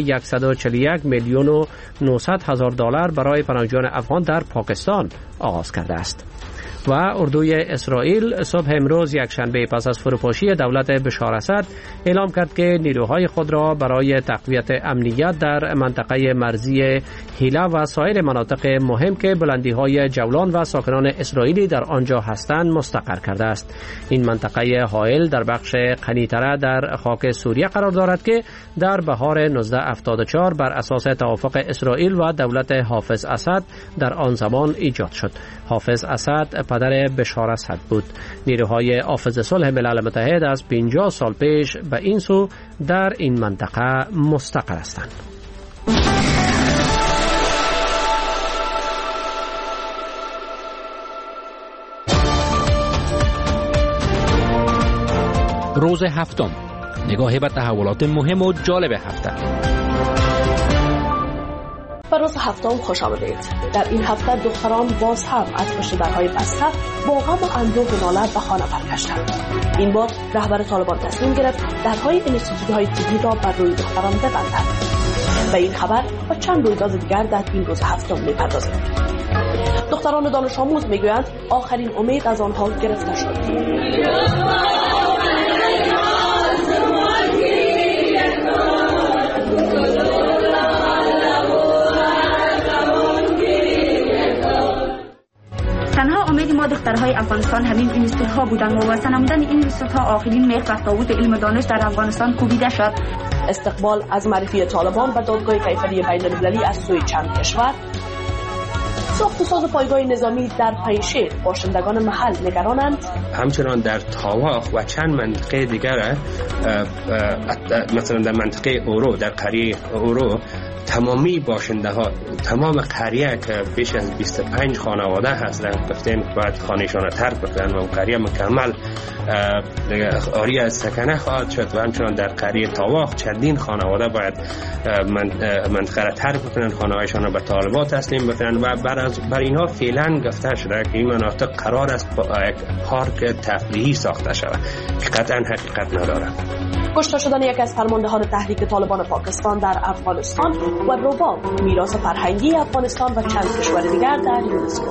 141 میلیون و 900 هزار دلار برای پناهجویان افغان در پاکستان آغاز کرده است. و اردوی اسرائیل صبح امروز یکشنبه پس از فروپاشی دولت بشار اسد اعلام کرد که نیروهای خود را برای تقویت امنیت در منطقه مرزی هیلا و سایر مناطق مهم که بلندی‌های جولان و ساکنان اسرائیلی در آنجا هستند مستقر کرده است. این منطقه حائل در بخش غنی‌تر در خاک سوریه قرار دارد که در بهار 1974 بر اساس توافق اسرائیل و دولت حافظ اسد در آن زمان ایجاد شد. حافظ اسد پدر بشار اسد بود. نیروهای حافظ صلح ملل متحد از 50 سال پیش به این سو در این منطقه مستقر هستند. روز هفتم، نگاهی به تحولات مهم و جالب هفته. به روز هفتم خوش آمدید. در این هفته دختران باز هم از پشت درهای بسته با غم و اندوه و ناله به خانه برگشتند. این بار رهبر طالبان تصمیم گرفت درهای انستیتوت‌های طبی را بر روی دختران ببندد. به این خبر و چند رویداد دیگر در این روز هفتم می‌پردازیم. دختران دانش آموز میگویند آخرین امید از آنها گرفته شد. تنها امید ما دخترهای افغانستان همین اینستیتوت ها بودند و واسه نمودن این اینستیتوت ها آخرین میخ و تابوت علم دانش در افغانستان کوبیده شد. استقبال از معرفی طالبان و دادگاه کیفری بین المللی از سوی چند کشور. ساخت و ساز پایگاه نظامی در پنجشیر، باشندگان محل نگرانند. همچنان در تاواخ و چند منطقه دیگر مثلا در منطقه اورو، در قریه اورو تمامی باشنده ها، تمام قریه که بیش از 25 خانواده هستند گفتیم باید خانهشان را ترک بکنند و قریه مکمل آری از سکنه خواهد شد و همچنان در قریه تاواخ چندین خانواده باید منطقه را ترک بکنند، خانهایشان را به طالبان تسلیم بکنند و بر اینها فعلا گفته شده که این مناطق قرار است یک پارک تفریحی ساخته شود که قطعا حقیقت ندارد. کشته شدن یکی از فرماندهان تحریک طالبان پاکستان در افغانستان و رباب، میراث فرهنگی افغانستان و چند کشور دیگر در یونسکو.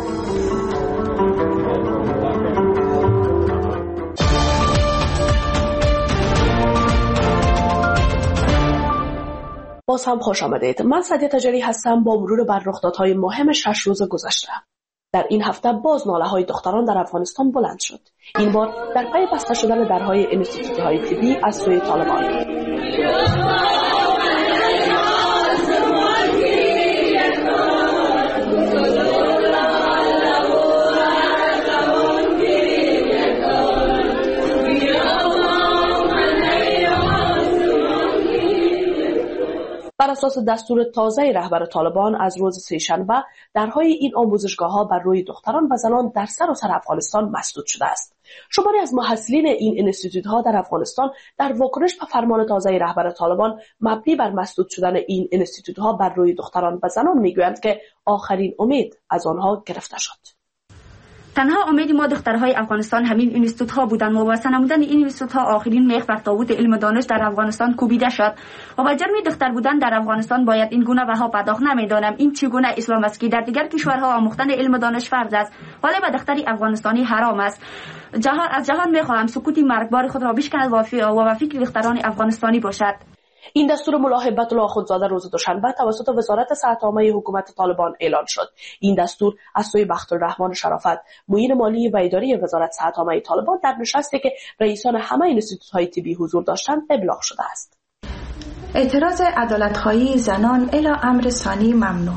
باز هم خوش آمدید. من سعدیه تجاری هستم با مرور بر رخدادهای مهم 6 روز گذشته. در این هفته باز ناله‌های دختران در افغانستان بلند شد. این بار در پی بسته شدن درهای انستیتوت‌های طبی از سوی طالبان. بر اساس دستور تازه رهبر طالبان از روز سه‌شنبه درهای این آموزشگاه‌ها بر روی دختران و زنان در سراسر افغانستان مسدود شده است. شماری از محصلین این انستیتوت‌ها در افغانستان در واکنش به فرمان تازه رهبر طالبان مبنی بر مسدود شدن این انستیتوت‌ها بر روی دختران و زنان میگویند که آخرین امید از آنها گرفته شد. تنها امید ما دخترهای افغانستان همین اینستیتوت‌ها بودند و وابسته نمودن این اینستیتوت‌ها آخرین میخ بر تابوت علم و دانش در افغانستان کوبیده شد و با جرم دختر بودن در افغانستان باید این گونه بها پرداخت. نمیدانم این چگونه اسلام است که در دیگر کشورها آموختن علم و دانش فرض است ولی به دختری افغانستانی حرام است. از جهان میخواهم سکوت مرگبار خود را بشکند و فکر دختران افغانستانی باشد. این دستور ملا هبت الله خودزاده روز دوشنبه توسط وزارت صحت عامه حکومت طالبان اعلان شد. این دستور از سوی بختالرحمن شرافت، معین مالی و اداری وزارت صحت عامه طالبان در نشستی که رئیسان همه انستیتوت‌های طبی حضور داشتند ابلاغ شده است. اعتراض عدالت‌خواهی زنان الی امر ثانی ممنوع.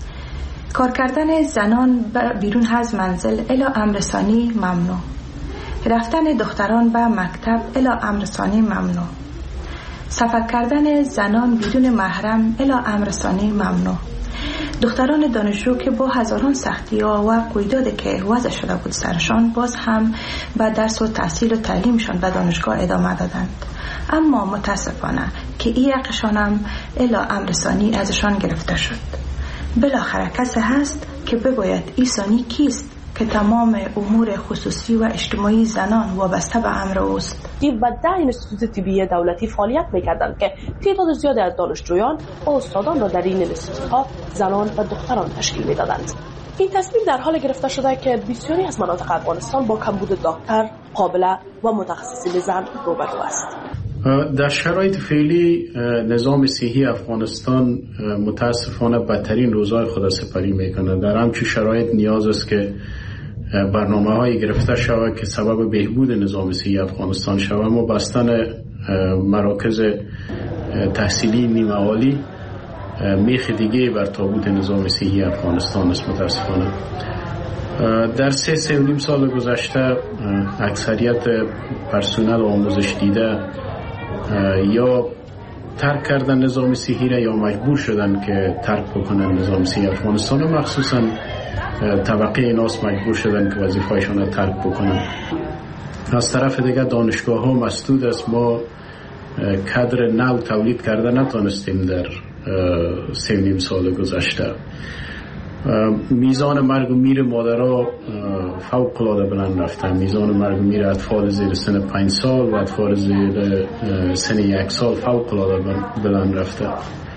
کار کردن زنان بیرون از منزل الی امر ثانی ممنوع. رفتن دختران به مکتب الی امر ثانی ممنوع. سفر کردن زنان بدون محرم الی امر ثانی ممنوع. دختران دانشجو که با هزاران سختی‌ها و قیودی که وضع شده بود سرشان باز هم به درس و تحصیل و تعلیمشان به دانشگاه ادامه دادند، اما متاسفانه که این حقشان هم الی امر ثانی ازشان گرفته شد. بالاخره کسی هست که بگوید این ثانی کیست که تمام امور خصوصی و اجتماعی زنان وابسته به امر اوست. و 10 انستیتوت طبی دولتی فعالیت می‌کردند که تعداد زیادی از دانشجویان و استادان را در این انستیتوت‌ها زنان و دختران تشکیل می‌دادند. این تصمیم در حال گرفته شده که بسیاری از مناطق افغانستان با کمبود دکتر، قابله و متخصصین زن روبرو است. در شرایط فعلی نظام صحی افغانستان متاسفانه بدترین روزهای خود سپری میکنه. در همچین شرایط نیاز است که برنامه‌های گرفته شود که سبب بهبود نظام صحی افغانستان شود. اما بستن مراکز تحصیلی نیمه عالی میخ دیگه بر تابوت نظام صحی افغانستان است متاسفانه. در 3.5 سال گذشته اکثریت پرسنل آموزش دیده یا ترک کردن نظام صحی را یا مجبور شدن که ترک بکنن نظام صحی افغانستان و مخصوصا طبقه ناس مجبور شدن که وظیفه‌شان را ترک بکنن. از طرف دیگه دانشگاه ها مسدود است. ما کادر نو تولید کرده نتونستیم در 3.5 سال گذشته. میزان مرگ و میر مادرها فوق العاده بلند رفته. میزان مرگ و میر اطفال زیر سن 5 سال و اطفال زیر سن 1 سال فوق العاده بلند رفته.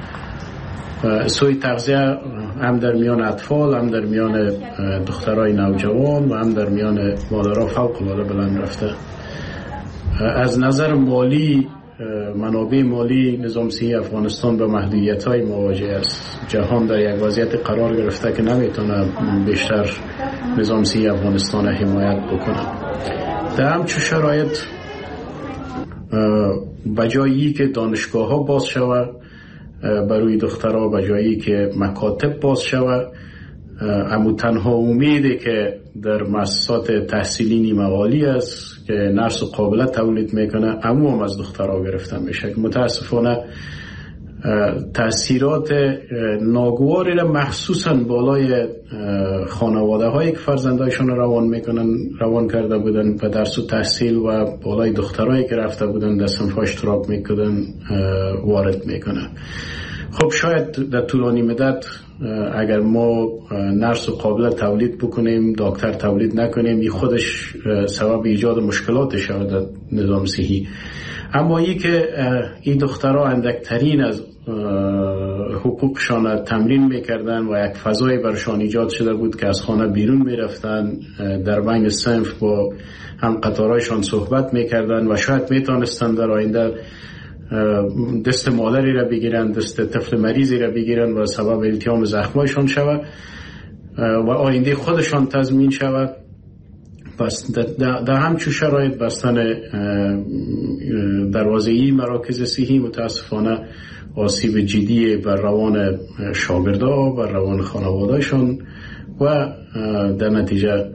سوی تغذیه هم در میان اطفال، هم در میان دخترای نوجوان و هم در میان مادرها فوق العاده بلند رفته. از نظر مالی، منابع مالی نظام صحی افغانستان به محدودیت‌های مواجه است. جهان در یک وضعیت قرار گرفته که نمیتونه بیشتر نظام صحی افغانستان حمایت بکنه. در همچون شرایط بجایی که دانشگاه‌ها باز شود برای دخترها، بجایی که مکاتب باز شود، اما تنها امیدی که در مؤسسات تحصیلی نیمه عالی است که نرس و قابلیت تولید میکنه، اما هم از دخترها گرفته میشه. متاسفانه تأثیرات ناگواری را مخصوصا بالای خانواده هایی که فرزندایشون روان کرده بودن و درس و تحصیل و بالای دخترایی که رفته بودن در صنف اشتراک میکردن وارد میکنه. خب شاید در طولانی مدت اگر ما نرس و قابل تولید بکنیم، دکتر تولید نکنیم، این خودش سبب ایجاد مشکلات شود در نظام صحی. اما ای که این دخترها اندکترین از حقوقشان تمرین میکردن و یک فضای برشان ایجاد شده بود که از خانه بیرون میرفتن، در بین صنف با هم قطارایشان صحبت میکردن و شاید میتونستن در آینده دست مادری را بگیرن، دست طفل مریضی را بگیرن و سبب التیام زخمایشان شود و آینده خودشان تضمین شود. پس در همچون شرایط بستن دروازه‌ای مراکز صحی متاسفانه آسیب جدی بر روان شاگردها و روان خانوادهشون و در نتیجه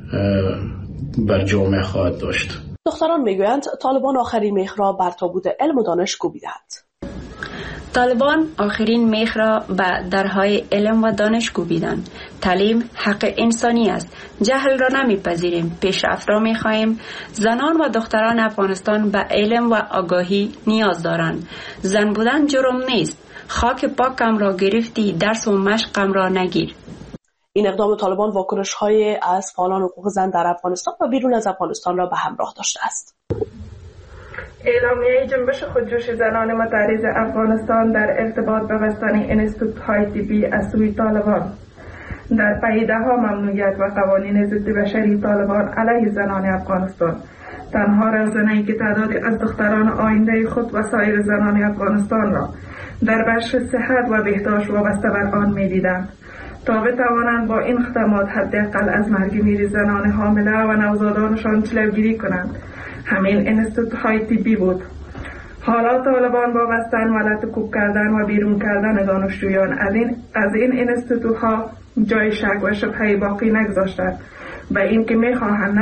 بر جامعه خواهد داشت. دختران میگویند طالبان آخرین میخ را بر تابوت علم و دانش کوبیدند. طالبان آخرین میخ را به درهای علم و دانش کوبیدند. تعلیم حق انسانی است. جهل را نمیپذیریم. پیشرفت را میخواهیم. زنان و دختران افغانستان به علم و آگاهی نیاز دارند. زن بودن جرم نیست. خاک پاکم را گرفتی، درس و مشقم را نگیر. این اقدام طالبان واکنش‌های از فعالان حقوق زن در افغانستان و بیرون از افغانستان را به همراه داشته است. اعلامیه جنبش خودجوش زنان متعرض افغانستان در ارتباط به بستن انستیتوت‌های طبی از سوی طالبان در پدیده‌ها ممنوعیت و قوانین ضد بشری طالبان علیه زنان افغانستان تنها رهزنی که تعدادی از دختران آینده خود و سایر زنان افغانستان را در بخش صحت و بهداشت وابسته بر آن می‌دیدند تا بتوانند با این خدمات حداقل از مرگ میر زنان حامله و نوزادانشان جلوگیری کنند. همین انستیتوت‌های طبی بود. حالا طالبان با بستن و لطکوب کردن و بیرون کردن دانشجویان از این انستیتوت‌ها جای شک و شبهه باقی نگذاشتند و این که می‌خواهند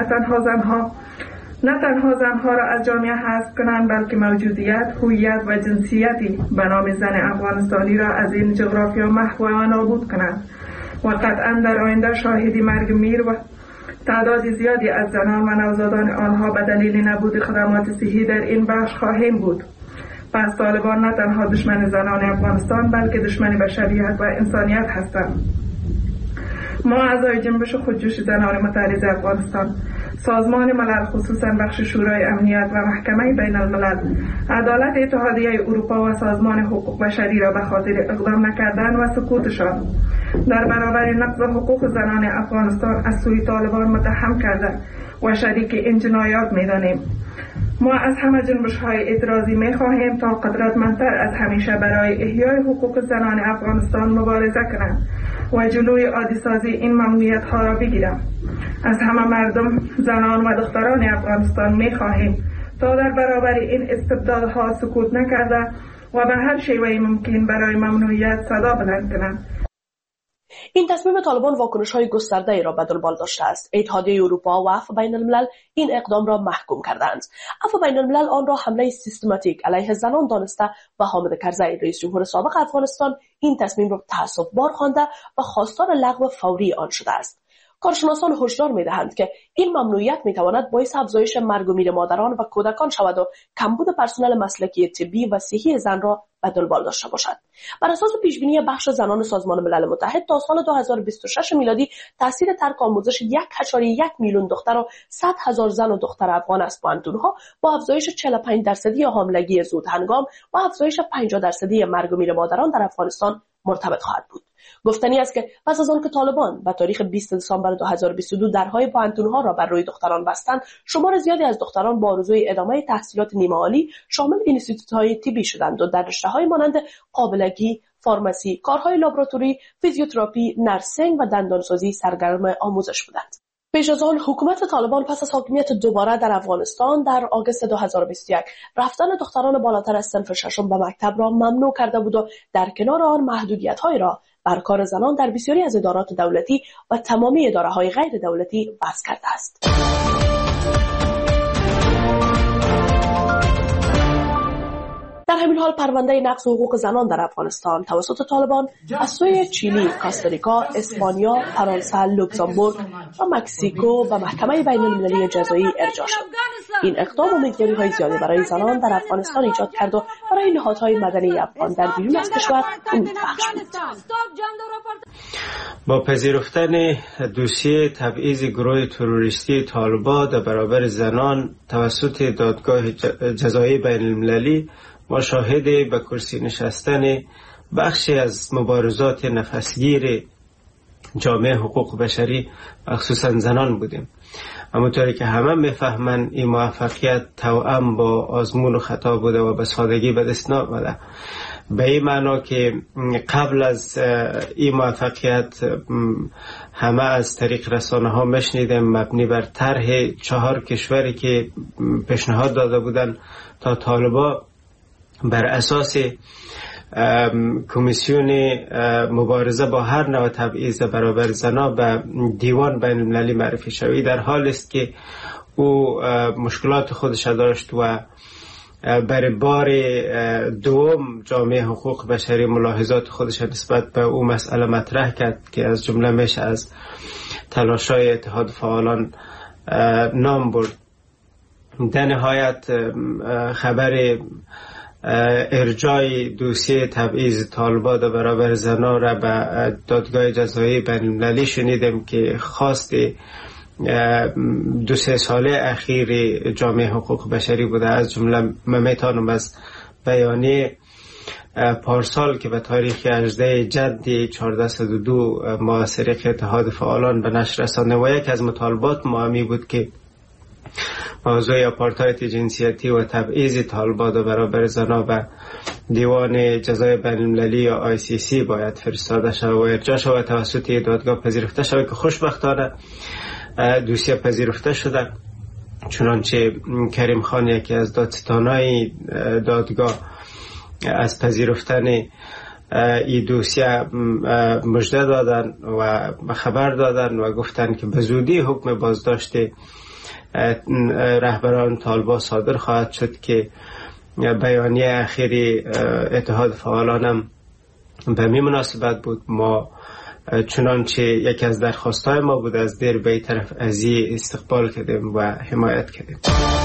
نه تنها زنها را از جامعه حذف کنند بلکه موجودیت، هویت و جنسیتی به نام زن افغانستانی را از این جغرافیا محو و نابود کنند و قطعا در آینده شاهدی مرگ میر و تعداد زیادی از زنان و نوزادان آنها به دلیل نبود خدمات صحی در این بخش خواهیم بود. پس طالبان نه تنها دشمن زنان افغانستان بلکه دشمن بشریت و انسانیت هستند. ما اعضای جنبش خودجوش زنان متعرض افغانستان، سازمان ملل خصوصا بخش شورای امنیت و محکمه بین الملل، عدالت اتحادیه اروپا و سازمان حقوق بشری را به خاطر اقدام نکردن و سکوتشان در برابر نقض حقوق زنان افغانستان از سوی طالبان متهم کرده و شریک این جنایات می‌دانیم. ما از همه جنبش‌های اعتراضی می‌خواهیم تا قدرتمندتر از همیشه برای احیای حقوق زنان افغانستان مبارزه کنند و جلوی عادی‌سازی این ممنوعیت‌ها را بگیرند. از همه مردم، زنان و دختران افغانستان می‌خواهیم تا در برابر این استبدادها سکوت نکرده و به هر شیوهی ممکن برای ممنوعیت صدا بلند کنند. این تصمیم طالبان واکنش‌های گسترده‌ای را به دنبال داشته است. اتحادیه اروپا و عفو بین الملل این اقدام را محکوم کردند. عفو بین الملل آن را حمله سیستماتیک علیه زنان دانسته و حامد کرزی رئیس جمهور سابق افغانستان این تصمیم را تعصب‌بار خوانده و خواستار لغو فوری آن شده است. کارشناسان هشدار می‌دهند که این ممنوعیت می‌تواند باعث افزایش مرگ و میر مادران و کودکان شود و کمبود پرسنل مسلکی طبی و صحی زن را به دنبال داشته باشد. بر اساس پیشبینی بخش زنان سازمان ملل متحد تا سال 2026 میلادی تاثیر ترک آموزش 1.1 میلیون دختر و 100,000 زن و دختر افغان از پوهنتون‌ها با افزایش 45% حاملگی زود هنگام و افزایش 50% مرگ و میر مادران در افغانستان مرتبط خواهد بود. گفتنی است که پس از آن که طالبان به تاریخ 20 دسامبر 2022 درهای پوهنتون‌ها را بر روی دختران بستند، شمار زیادی از دختران با آرزوی ادامه تحصیلات نیمه عالی شامل انستیتوت‌های طبی شدند و در رشته‌های مانند قابلگی، فارماسی، کارهای لابراتوری، فیزیوتراپی، نرسینگ و دندانسازی سرگرم آموزش بودند. پیش از آن حکومت طالبان پس از حاکمیت دوباره در افغانستان در آگوست 2021 رفتن دختران بالاتر از صنف ششم به مکتب را ممنوع کرده بود و در کنار آن محدودیت‌هایی را بر کار زنان در بسیاری از ادارات دولتی و تمامی اداره‌های غیر دولتی وضع کرده است. در در همین حال پرونده نقض حقوق زنان در افغانستان توسط طالبان از سوی چیلی، کاستاریکا، اسپانیا، فرانسه، لوکزامبورگ و مکزیکو به محکمه بین المللی جزایی ارجاع شد. این اقدام امیدواری‌های زیادی برای زنان در افغانستان ایجاد کرد و برای نهادهای مدنی افغان در بیرون از کشور امیدبخش بود. با پذیرفتن دوسیه تبعیض گروه تروریستی طالبان در برابر زنان توسط دادگاه جزایی بین المللی، ما شاهد به کرسی نشستن بخشی از مبارزات نفسگیر جامعه حقوق بشری خصوصا زنان بودیم. همونطوری که همه میفهمن این موفقیت توأم با آزمون و خطا بوده و به سادگی به دست نآمده. به این معنا که قبل از این موفقیت همه از طریق رسانه ها میشنیدیم مبنی بر طرح 4 کشوری که پیشنهاد داده بودن تا طالبان بر اساس کمیسیون مبارزه با هر نوع تبعیض برابر زنان به دیوان بین المللی معرفی شوی، در حال است که او مشکلات خودش داشت و برای بار دوم جامعه حقوق بشری ملاحظات خودش نسبت به او مسئله مطرح کرد که از جمله میشه از تلاش‌های اتحاد فعالان نام برد. در نهایت خبر ارجاع دوسیه تبعیض طالبان در برابر زنان را به دادگاه جزایی بین المللی شنیدیم که خواست 2-3 ساله اخیر جامعه حقوق بشری بوده. از جمله من میتونم از بیانیه پارسال که به تاریخ 18 جد 1402 معاصره اتحاد فعالان به نشر رسانده و یک از مطالبات مهمی بود که موضوع آپارتاید جنسیتی و تبعیض طالبان در برابر زنان به دیوان جزای بین المللی یا ICC باید فرستاده شود و ارجاع شود توسط دادگاه پذیرفته شود که خوشبختانه دوسیه پذیرفته شده. چنانچه کریم خان یکی از دادستانای دادگاه از پذیرفتن این دوسیه مژده دادن و خبر دادن و گفتن که به زودی حکم بازداشت رهبران طالبان صادر خواهد شد که بیانیه اخیری اتحاد فعالان هم به می مناسبت بود. ما چنانچه یکی از درخواستهای ما بود از دیر به طرف ازی استقبال کردیم و حمایت کردیم.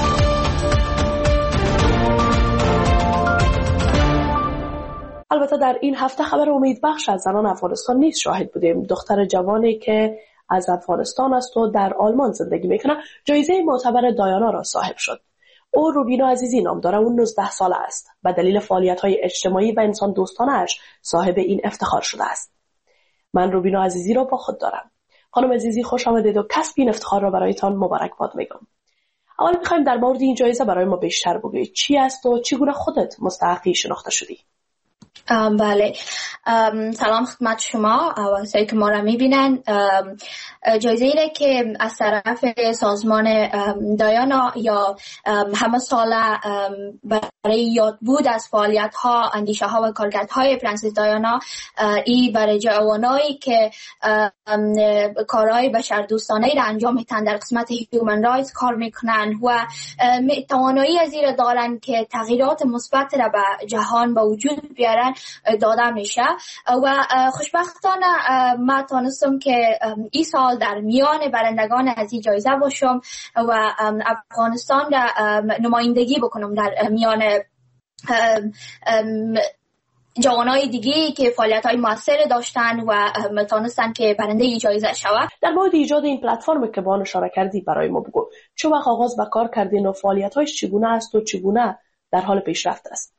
البته در این هفته خبر امیدبخش از زنان افغانستان نیز شاهد بودیم. دختر جوانی که از افغانستان است و در آلمان زندگی میکنه جایزه معتبر دایانا را صاحب شد. او روبینا عزیزی نام داره و 19 ساله است. به دلیل فعالیت‌های اجتماعی و انسان دوستانه‌اش صاحب این افتخار شده است. من روبینا عزیزی را با خود دارم. خانم عزیزی خوش آمدید و کسب این افتخار را برایتان مبارکباد میگم. اول میخوایم در مورد این جایزه برای ما بیشتر بگویید. چی است و چگونه خودت مستحقی شناخته شدی؟ بله، سلام خدمت شما و کسایی که ما را میبینن. جایزه ایره که از طرف سازمان دایانا یا همه ساله برای یادبود از فعالیت ها، اندیشه ها و کارکردهای پرنسس دایانا، ای برای جوانایی که کارهای بشردوستانه را انجام میتن در قسمت هیومن رایتس کار میکنن و توانایی از این دارن که تغییرات مثبت را به جهان به وجود بیارن داده میشه. و خوشبختانه ما تونستم که این سال در میان برندگان از این جایزه باشم و افغانستان را نمایندگی بکنم در میان جوانای دیگه که فعالیت‌های موثر داشتن و تونستن که برنده این جایزه شود. در مورد ایجاد این پلتفرمی که با آن اشاره کردی برای ما بگو. چه وقت آغاز به کار کردین و فعالیت‌هایش چگونه است و چگونه در حال پیشرفت است؟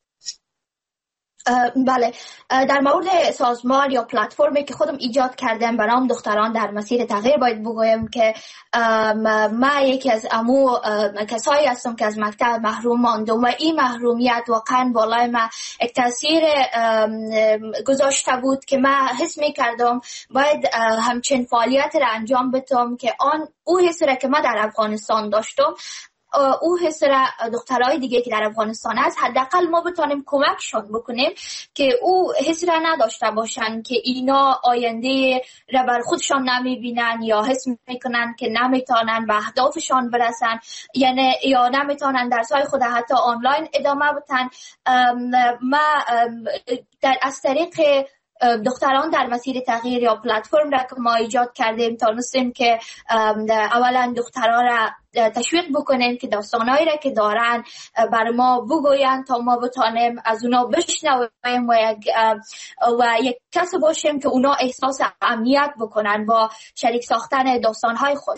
بله، در مورد سازمان یا پلتفرمی که خودم ایجاد کردم برام دختران در مسیر تغییر باید بگویم که ما یکی از کسایی هستم که از مکتب محروم ماندم و این محرومیت واقعا بالای ما یک تاثیر گذاشته بود که من حس می‌کردم باید همچین فعالیت را انجام بدم که او حسی را که من در افغانستان داشتم او حس دخترای دیگه که در افغانستان است حداقل ما بتونیم کمکشون بکنیم که او حس را نداشته باشن که اینا آینده را بر خودشان نمیبینن یا حس میکنن که نمیتونن به اهدافشان برسن، یعنی یا نمیتونن درسای خود حتی آنلاین ادامه بدن. ما از طریق دختران در مسیر تغییر یا پلتفرم را که ما ایجاد کردیم تونستیم که اولا دختران را تشویق بکنیم که داستانهایی را که دارن بر ما بگوین تا ما بتانیم از اونا بشنویم و یک کس باشیم که اونا احساس امنیت بکنن با شریک ساختن داستانهای خود.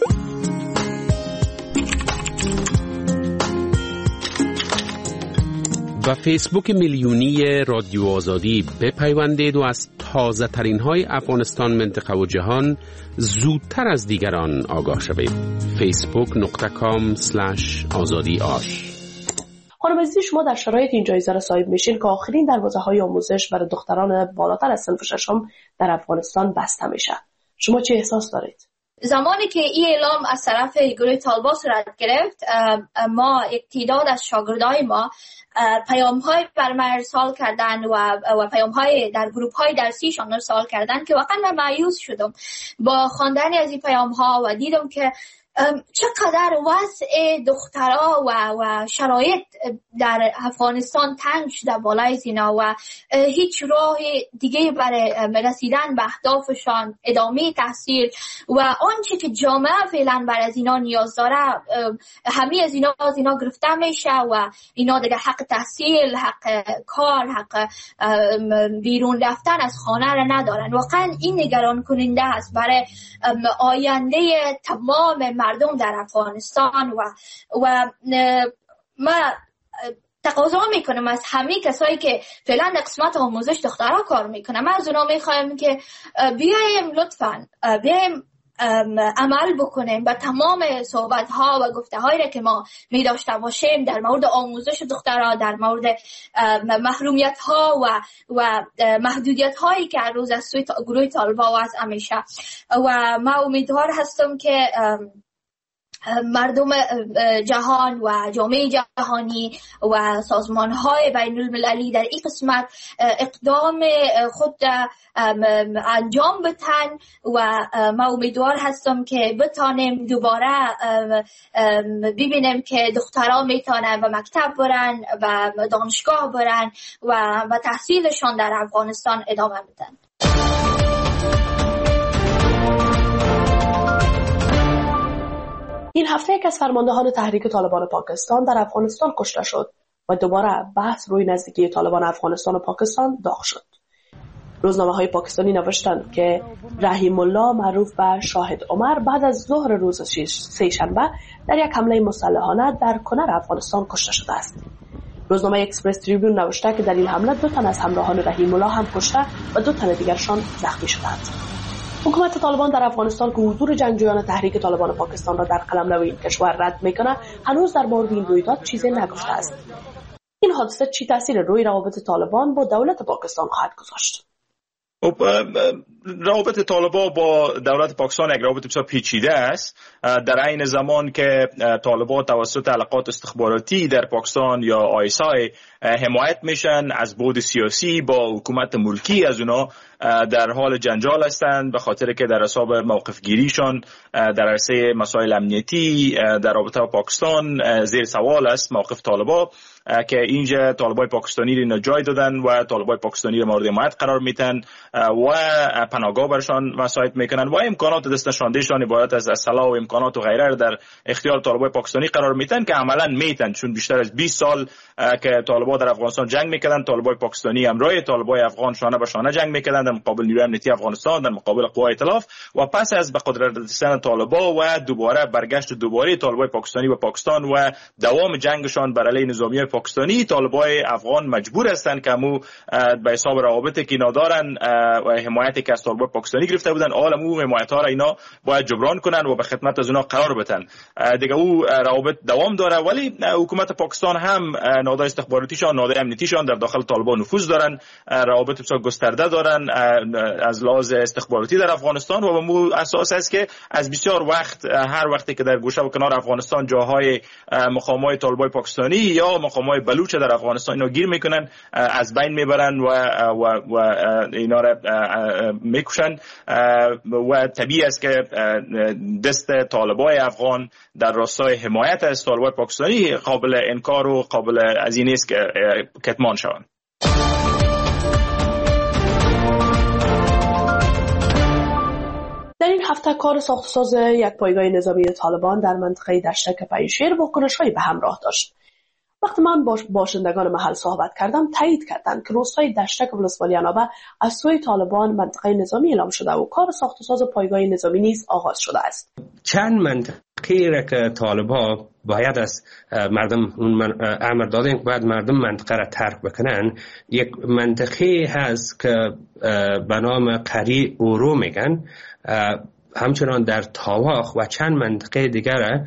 و فیسبوک میلیونی رادیو آزادی بپیوندید و از تازه ترین های افغانستان، منطقه و جهان زودتر از دیگران آگاه شوید. facebook.com/azadi ash. خانم عزیزی، شما در شرایط این جایزه را صاحب میشین که آخرین دروازه‌های آموزش برای دختران بالاتر از صنف ششم در افغانستان بسته میشه. شما چه احساس دارید؟ زمانی که این اعلام از طرف گروه طالبان صورت گرفت، ما یک تعداد از شاگردای ما پیام‌های بر من ارسال کردن و پیام‌های در گروه‌های درسیشان ارسال کردن که واقعا من مایوس شدم با خواندن از این پیام‌ها و دیدم که چقدر وضع دخترها و شرایط در افغانستان تنگ شده بالای زینا و هیچ راه دیگه برای رسیدن به اهدافشان، ادامه تحصیل و آنچه که جامعه فعلا بر از اینا نیاز داره، همه از اینا گرفته میشه و اینا دیگه حق تحصیل، حق کار، حق بیرون رفتن از خانه را ندارن. واقعا این نگران کننده است برای آینده تمام مردم در افغانستان و ما تقاضا میکنم از همه کسایی که فعلا در قسمت آموزش دخترها کار میکنن، من از اونا میخوایم که بیایم لطفاً بیایم عمل بکنیم به تمام صحبت ها و گفته هایی را که ما می داشته باشیم در مورد آموزش دخترها، در مورد محرومیت ها و محدودیت هایی که روز از سوی گروه طالبان وضع میشه. و ما امیدوار هستم که مردم جهان و جامعه جهانی و سازمان‌های بین المللی در این قسمت اقدام خود انجام بدن و ما امیدوار هستم که بتانیم دوباره ببینیم که دختران میتونن به مکتب برن و دانشگاه برن و تحصیلشان در افغانستان ادامه بدن. این هفته یک از فرماندهان تحریک طالبان پاکستان در افغانستان کشته شد و دوباره بحث روی نزدیکی طالبان افغانستان و پاکستان داغ شد. روزنامه‌های پاکستانی نوشتند که رحیم الله معروف به شاهد عمر بعد از ظهر روز سه‌شنبه در یک حمله مسلحانه در کنر افغانستان کشته شده است. روزنامه اکسپرس تریبیون نوشته که در این حمله 2 تن از همراهان رحیم الله هم کشته و 2 تن دیگرشان زخمی شدند. حکومت طالبان در افغانستان که حضور جنگجویان تحریک طالبان پاکستان را در قلمرو این کشور رد میکنه، هنوز در مورد این رویداد چیزی نگفته است. این حادثه چی تاثیر روی روابط طالبان با دولت پاکستان خواهد گذاشت؟ روابط طالبان با دولت پاکستان یک روابط بسیار پیچیده است. در عین زمان که طالبان توسط علاقات استخباراتی در پاکستان یا ISI حمایت میشن، از بعد سیاسی با حکومت ملکی از اونا در حال جنجال هستند به خاطر که در حساب موقف گیریشان در عرصه مسائل امنیتی در رابطه با پاکستان زیر سوال است موقف طالبان، که اینجا طالبان پاکستانی را جای دادن و طالبان پاکستانی را مورد حمایت قرار میدن و پناهگاه برشان وسایت میکنن و امکانات دست نشاندهشان عبارت از اسلحه و امکانات و غیره در اختیار طالبان پاکستانی قرار میدن که عملا میتن، چون بیشتر از 20 سال که طالبان در افغانستان جنگ میکردن، طالبان پاکستانی همراه طالبان افغان شانه به شانه جنگ میکردن در مقابل نیروی امنیتی افغانستان، در مقابل قوای ائتلاف، و پس از به قدرت رسیدن طالبان و دوباره برگشت دوباره طالبان پاکستانی به پاکستان و دوام جنگشان بر علیه نظامیان پاکستانی، طالبان افغان مجبور هستند که به حساب روابطی که ندارن و حمایتی که از طالبان پاکستانی گرفته بودن، عالم او حمایت ها را اینا باید جبران کنن و به خدمت از اونا قرار بدن. دیگه او روابط دوام داره، ولی حکومت پاکستان هم نهادهای استخباراتیشان، نهادهای امنیتیشان در داخل طالبان نفوذ دارن، روابط بسیار گسترده دارن از لحاظ استخباراتی در افغانستان و به مو اساس است که از بسیار وقت هر وقتی که در گوشه و کنار افغانستان جاهای مقامات طالبان پاکستانی یا مقامات بلوچ در افغانستان اینا گیر میکنن، از بین میبرن و اینا را میکشن و طبیعی است که دست طالبان افغان در راستای حمایت از طالبان پاکستانی قابل انکار و قابل از این است که کتمان شوند. در این هفته کار ساخت و ساز یک پایگاه نظامی طالبان در منطقه دشتک پنجشیر واکنش‌هایی به همراه داشت. وقتی من با باشندگان محل صحبت کردم، تایید کردند که روستای دشتک ولسوالی عنابه از سوی طالبان منطقه نظامی اعلام شده و کار ساخت و ساز پایگاه نظامی نیز آغاز شده است. چند منطقه را که طالبان باید از مردم اون امر دادن که باید مردم منطقه را ترک بکنن، یک منطقه هست که به نام قری اورو میگن، همچنان در تاواخ و چند منطقه دیگر،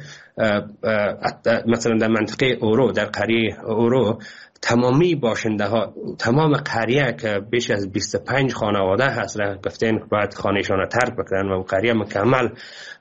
مثلا در منطقه اورو، در قریه اورو، تمامی باشنده ها، تمام قریه که بیش از 25 خانواده هست را گفتن که باید خانهشان را ترک بکنن و قریه مکمل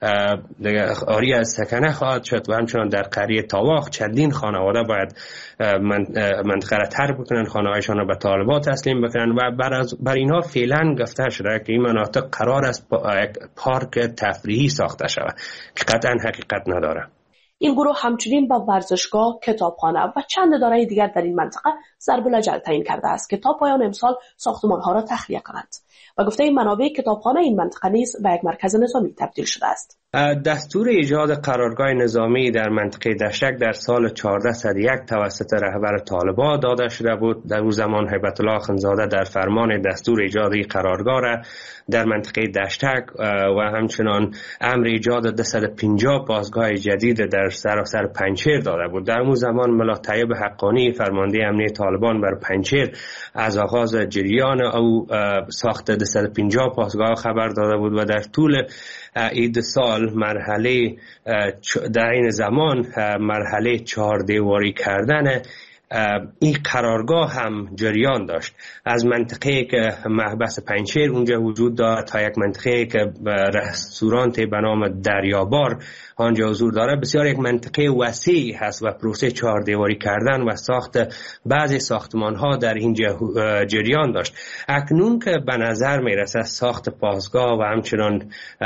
آری از سکنه خواهد شد و همچنان در قریه تاواخ چندین خانواده باید منطقه را ترک بکنن، خانه‌هایشان را به طالبان تسلیم بکنن و بر اینها فعلا گفته شده که این مناطق قرار است پارک تفریحی ساخته شود که قطعا حقیقت نداره. این گروه همچنین با ورزشگاه، کتابخانه و چند اداره دیگر در این منطقه ضرب الاجل تعیین کرده است که تا پایان امسال ساختمان‌ها را تخلیه کنند و گفته این منابع کتابخانه این منطقه نیز به یک مرکز نظامی تبدیل شده است. دستور ایجاد قرارگاه نظامی در منطقه دشتک در سال 1401 توسط رهبر طالبان داده شده بود. در اون زمان هیبت الله اخندزاده در فرمان دستور ایجاد قرارگاه را در منطقه دشتک و همچنان امر ایجاد 250 پاسگاه جدید در سراسر پنجشیر داده بود. در اون زمان ملا طیب حقانی فرمانده امنیت طالبان بر پنجشیر از آغاز جریان او ساخت 250 پاسگاه خبر داده بود و در طول این سال مرحله در این زمان مرحله 4 دیواری کردن این قرارگاه هم جریان داشت. از منطقه که محبس پنجشیر اونجا وجود دارد تا یک منطقه که رستورانت به نام دریابار آنجا حضور داره، بسیار یک منطقه وسیع هست و پروسه 4 دیواری کردن و ساخت بعضی ساختمان ها در اینجا جریان داشت. اکنون که به نظر میرسه ساخت پاسگاه و همچنان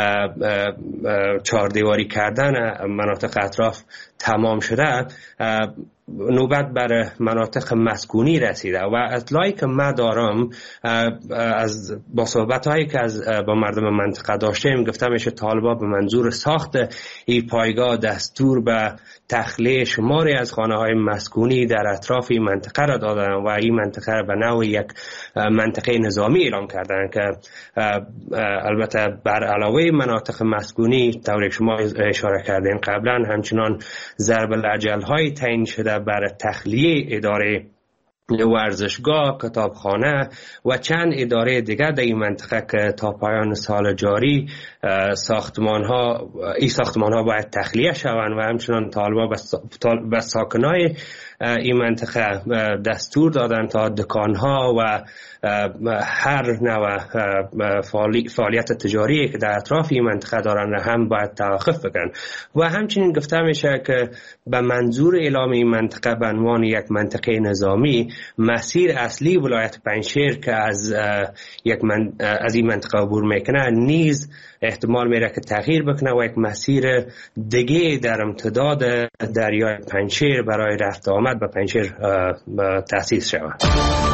4 دیواری کردن مناطق اطراف تمام شده، نوبت بر مناطق مسکونی رسیده و اطلاعی که ما دارم از با صحبت هایی که با مردم منطقه داشتیم گفته میشه طالبان به منظور ساخت این پایگاه دستور به تخلیه شماری از خانه های مسکونی در اطراف این منطقه را دادن و این منطقه را به نوع یک منطقه نظامی اعلام کردن که البته بر علاوه مناطق مسکونی طوری که شما اشاره کردین قبلا همچنان ضرب الاجل های تعیین شده بر تخلیه اداره ورزشگاه، کتابخانه و چند اداره دیگر در این منطقه که تا پایان سال جاری ساختمان ها باید تخلیه شوند و همچنان طالبان به ساکنای این منطقه دستور دادن تا دکانها و هر نوع فعالیت تجاری که در اطراف این منطقه دارن هم باید توقف بکنن و همچنین گفته میشه که به منظور اعلام این منطقه به عنوان یک منطقه نظامی مسیر اصلی ولایت پنجشیر که از این منطقه عبور میکنه نیز احتمال میره که تغییر بکنه و یک مسیر دیگه در امتداد دریای پنجشیر برای رفت آمد به پنجشیر تأسیس شود.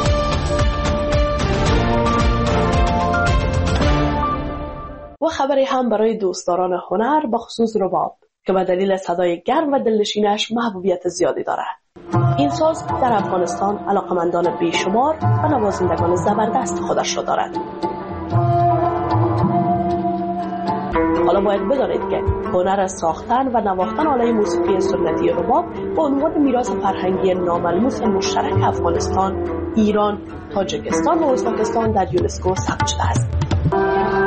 و خبری هم برای دوستداران هنر به خصوص رباب که به دلیل صدای گرم و دلنشینش محبوبیت زیادی دارد. این ساز در افغانستان علاقمندان بیشمار و نوازندگان زبردست خودش را دارد. حالا باید بدانید که هنر ساختن و نواختن آلات موسیقی سنتی رباب به عنوان میراث فرهنگی ناملموس مشترک افغانستان، ایران، تاجیکستان و ازبکستان در یونسکو ثبت شده است.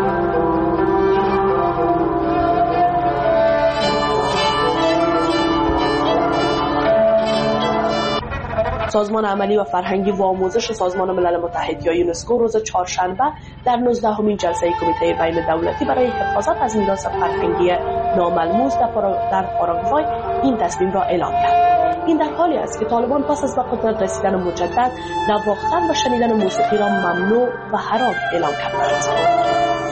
سازمان عملی و فرهنگی و آموزش سازمان ملل متحد یا یونسکو روز چهارشنبه در 19مین جلسه کمیته بین دولتی برای حفاظت از میراث فرهنگی ناملموس در پاراگوای این تصمیم را اعلام کرد. این در حالی است که طالبان پس از به قدرت رسیدن مجدد نواختن و شنیدن موسیقی را ممنوع و حرام اعلام کردند.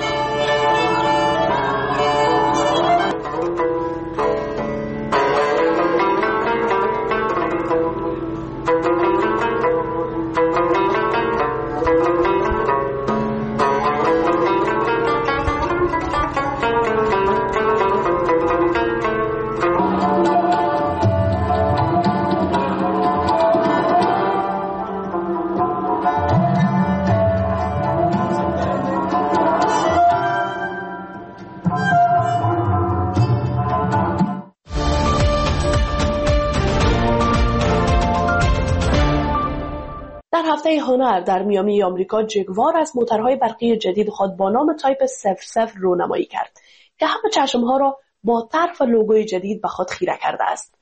هفته هنر در میامی آمریکا جگوار از موتورهای برقی جدید خود با نام تایپ 00 رونمایی کرد که همه چشمها را با طرح و لوگوی جدید به خود خیره کرده است.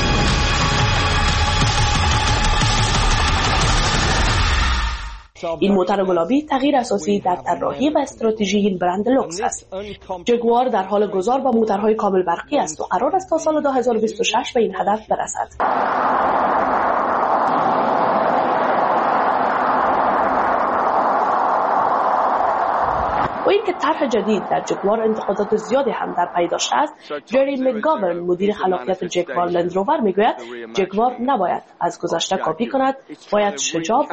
این موتور گلابی تغییر اساسی در طراحی و استراتژی این برند لوکس است. جگوار در حال گذار با موتورهای کامل برقی است و قرار است تا سال 2026 به این هدف برسد. و اینکه طرح جدید در جگوار انتقادات زیادی هم در پی داشته است، جری مکگاورن مدیر خلاقیت جگوار لندروور میگوید جگوار نباید از گذشته کپی کند، باید شجاع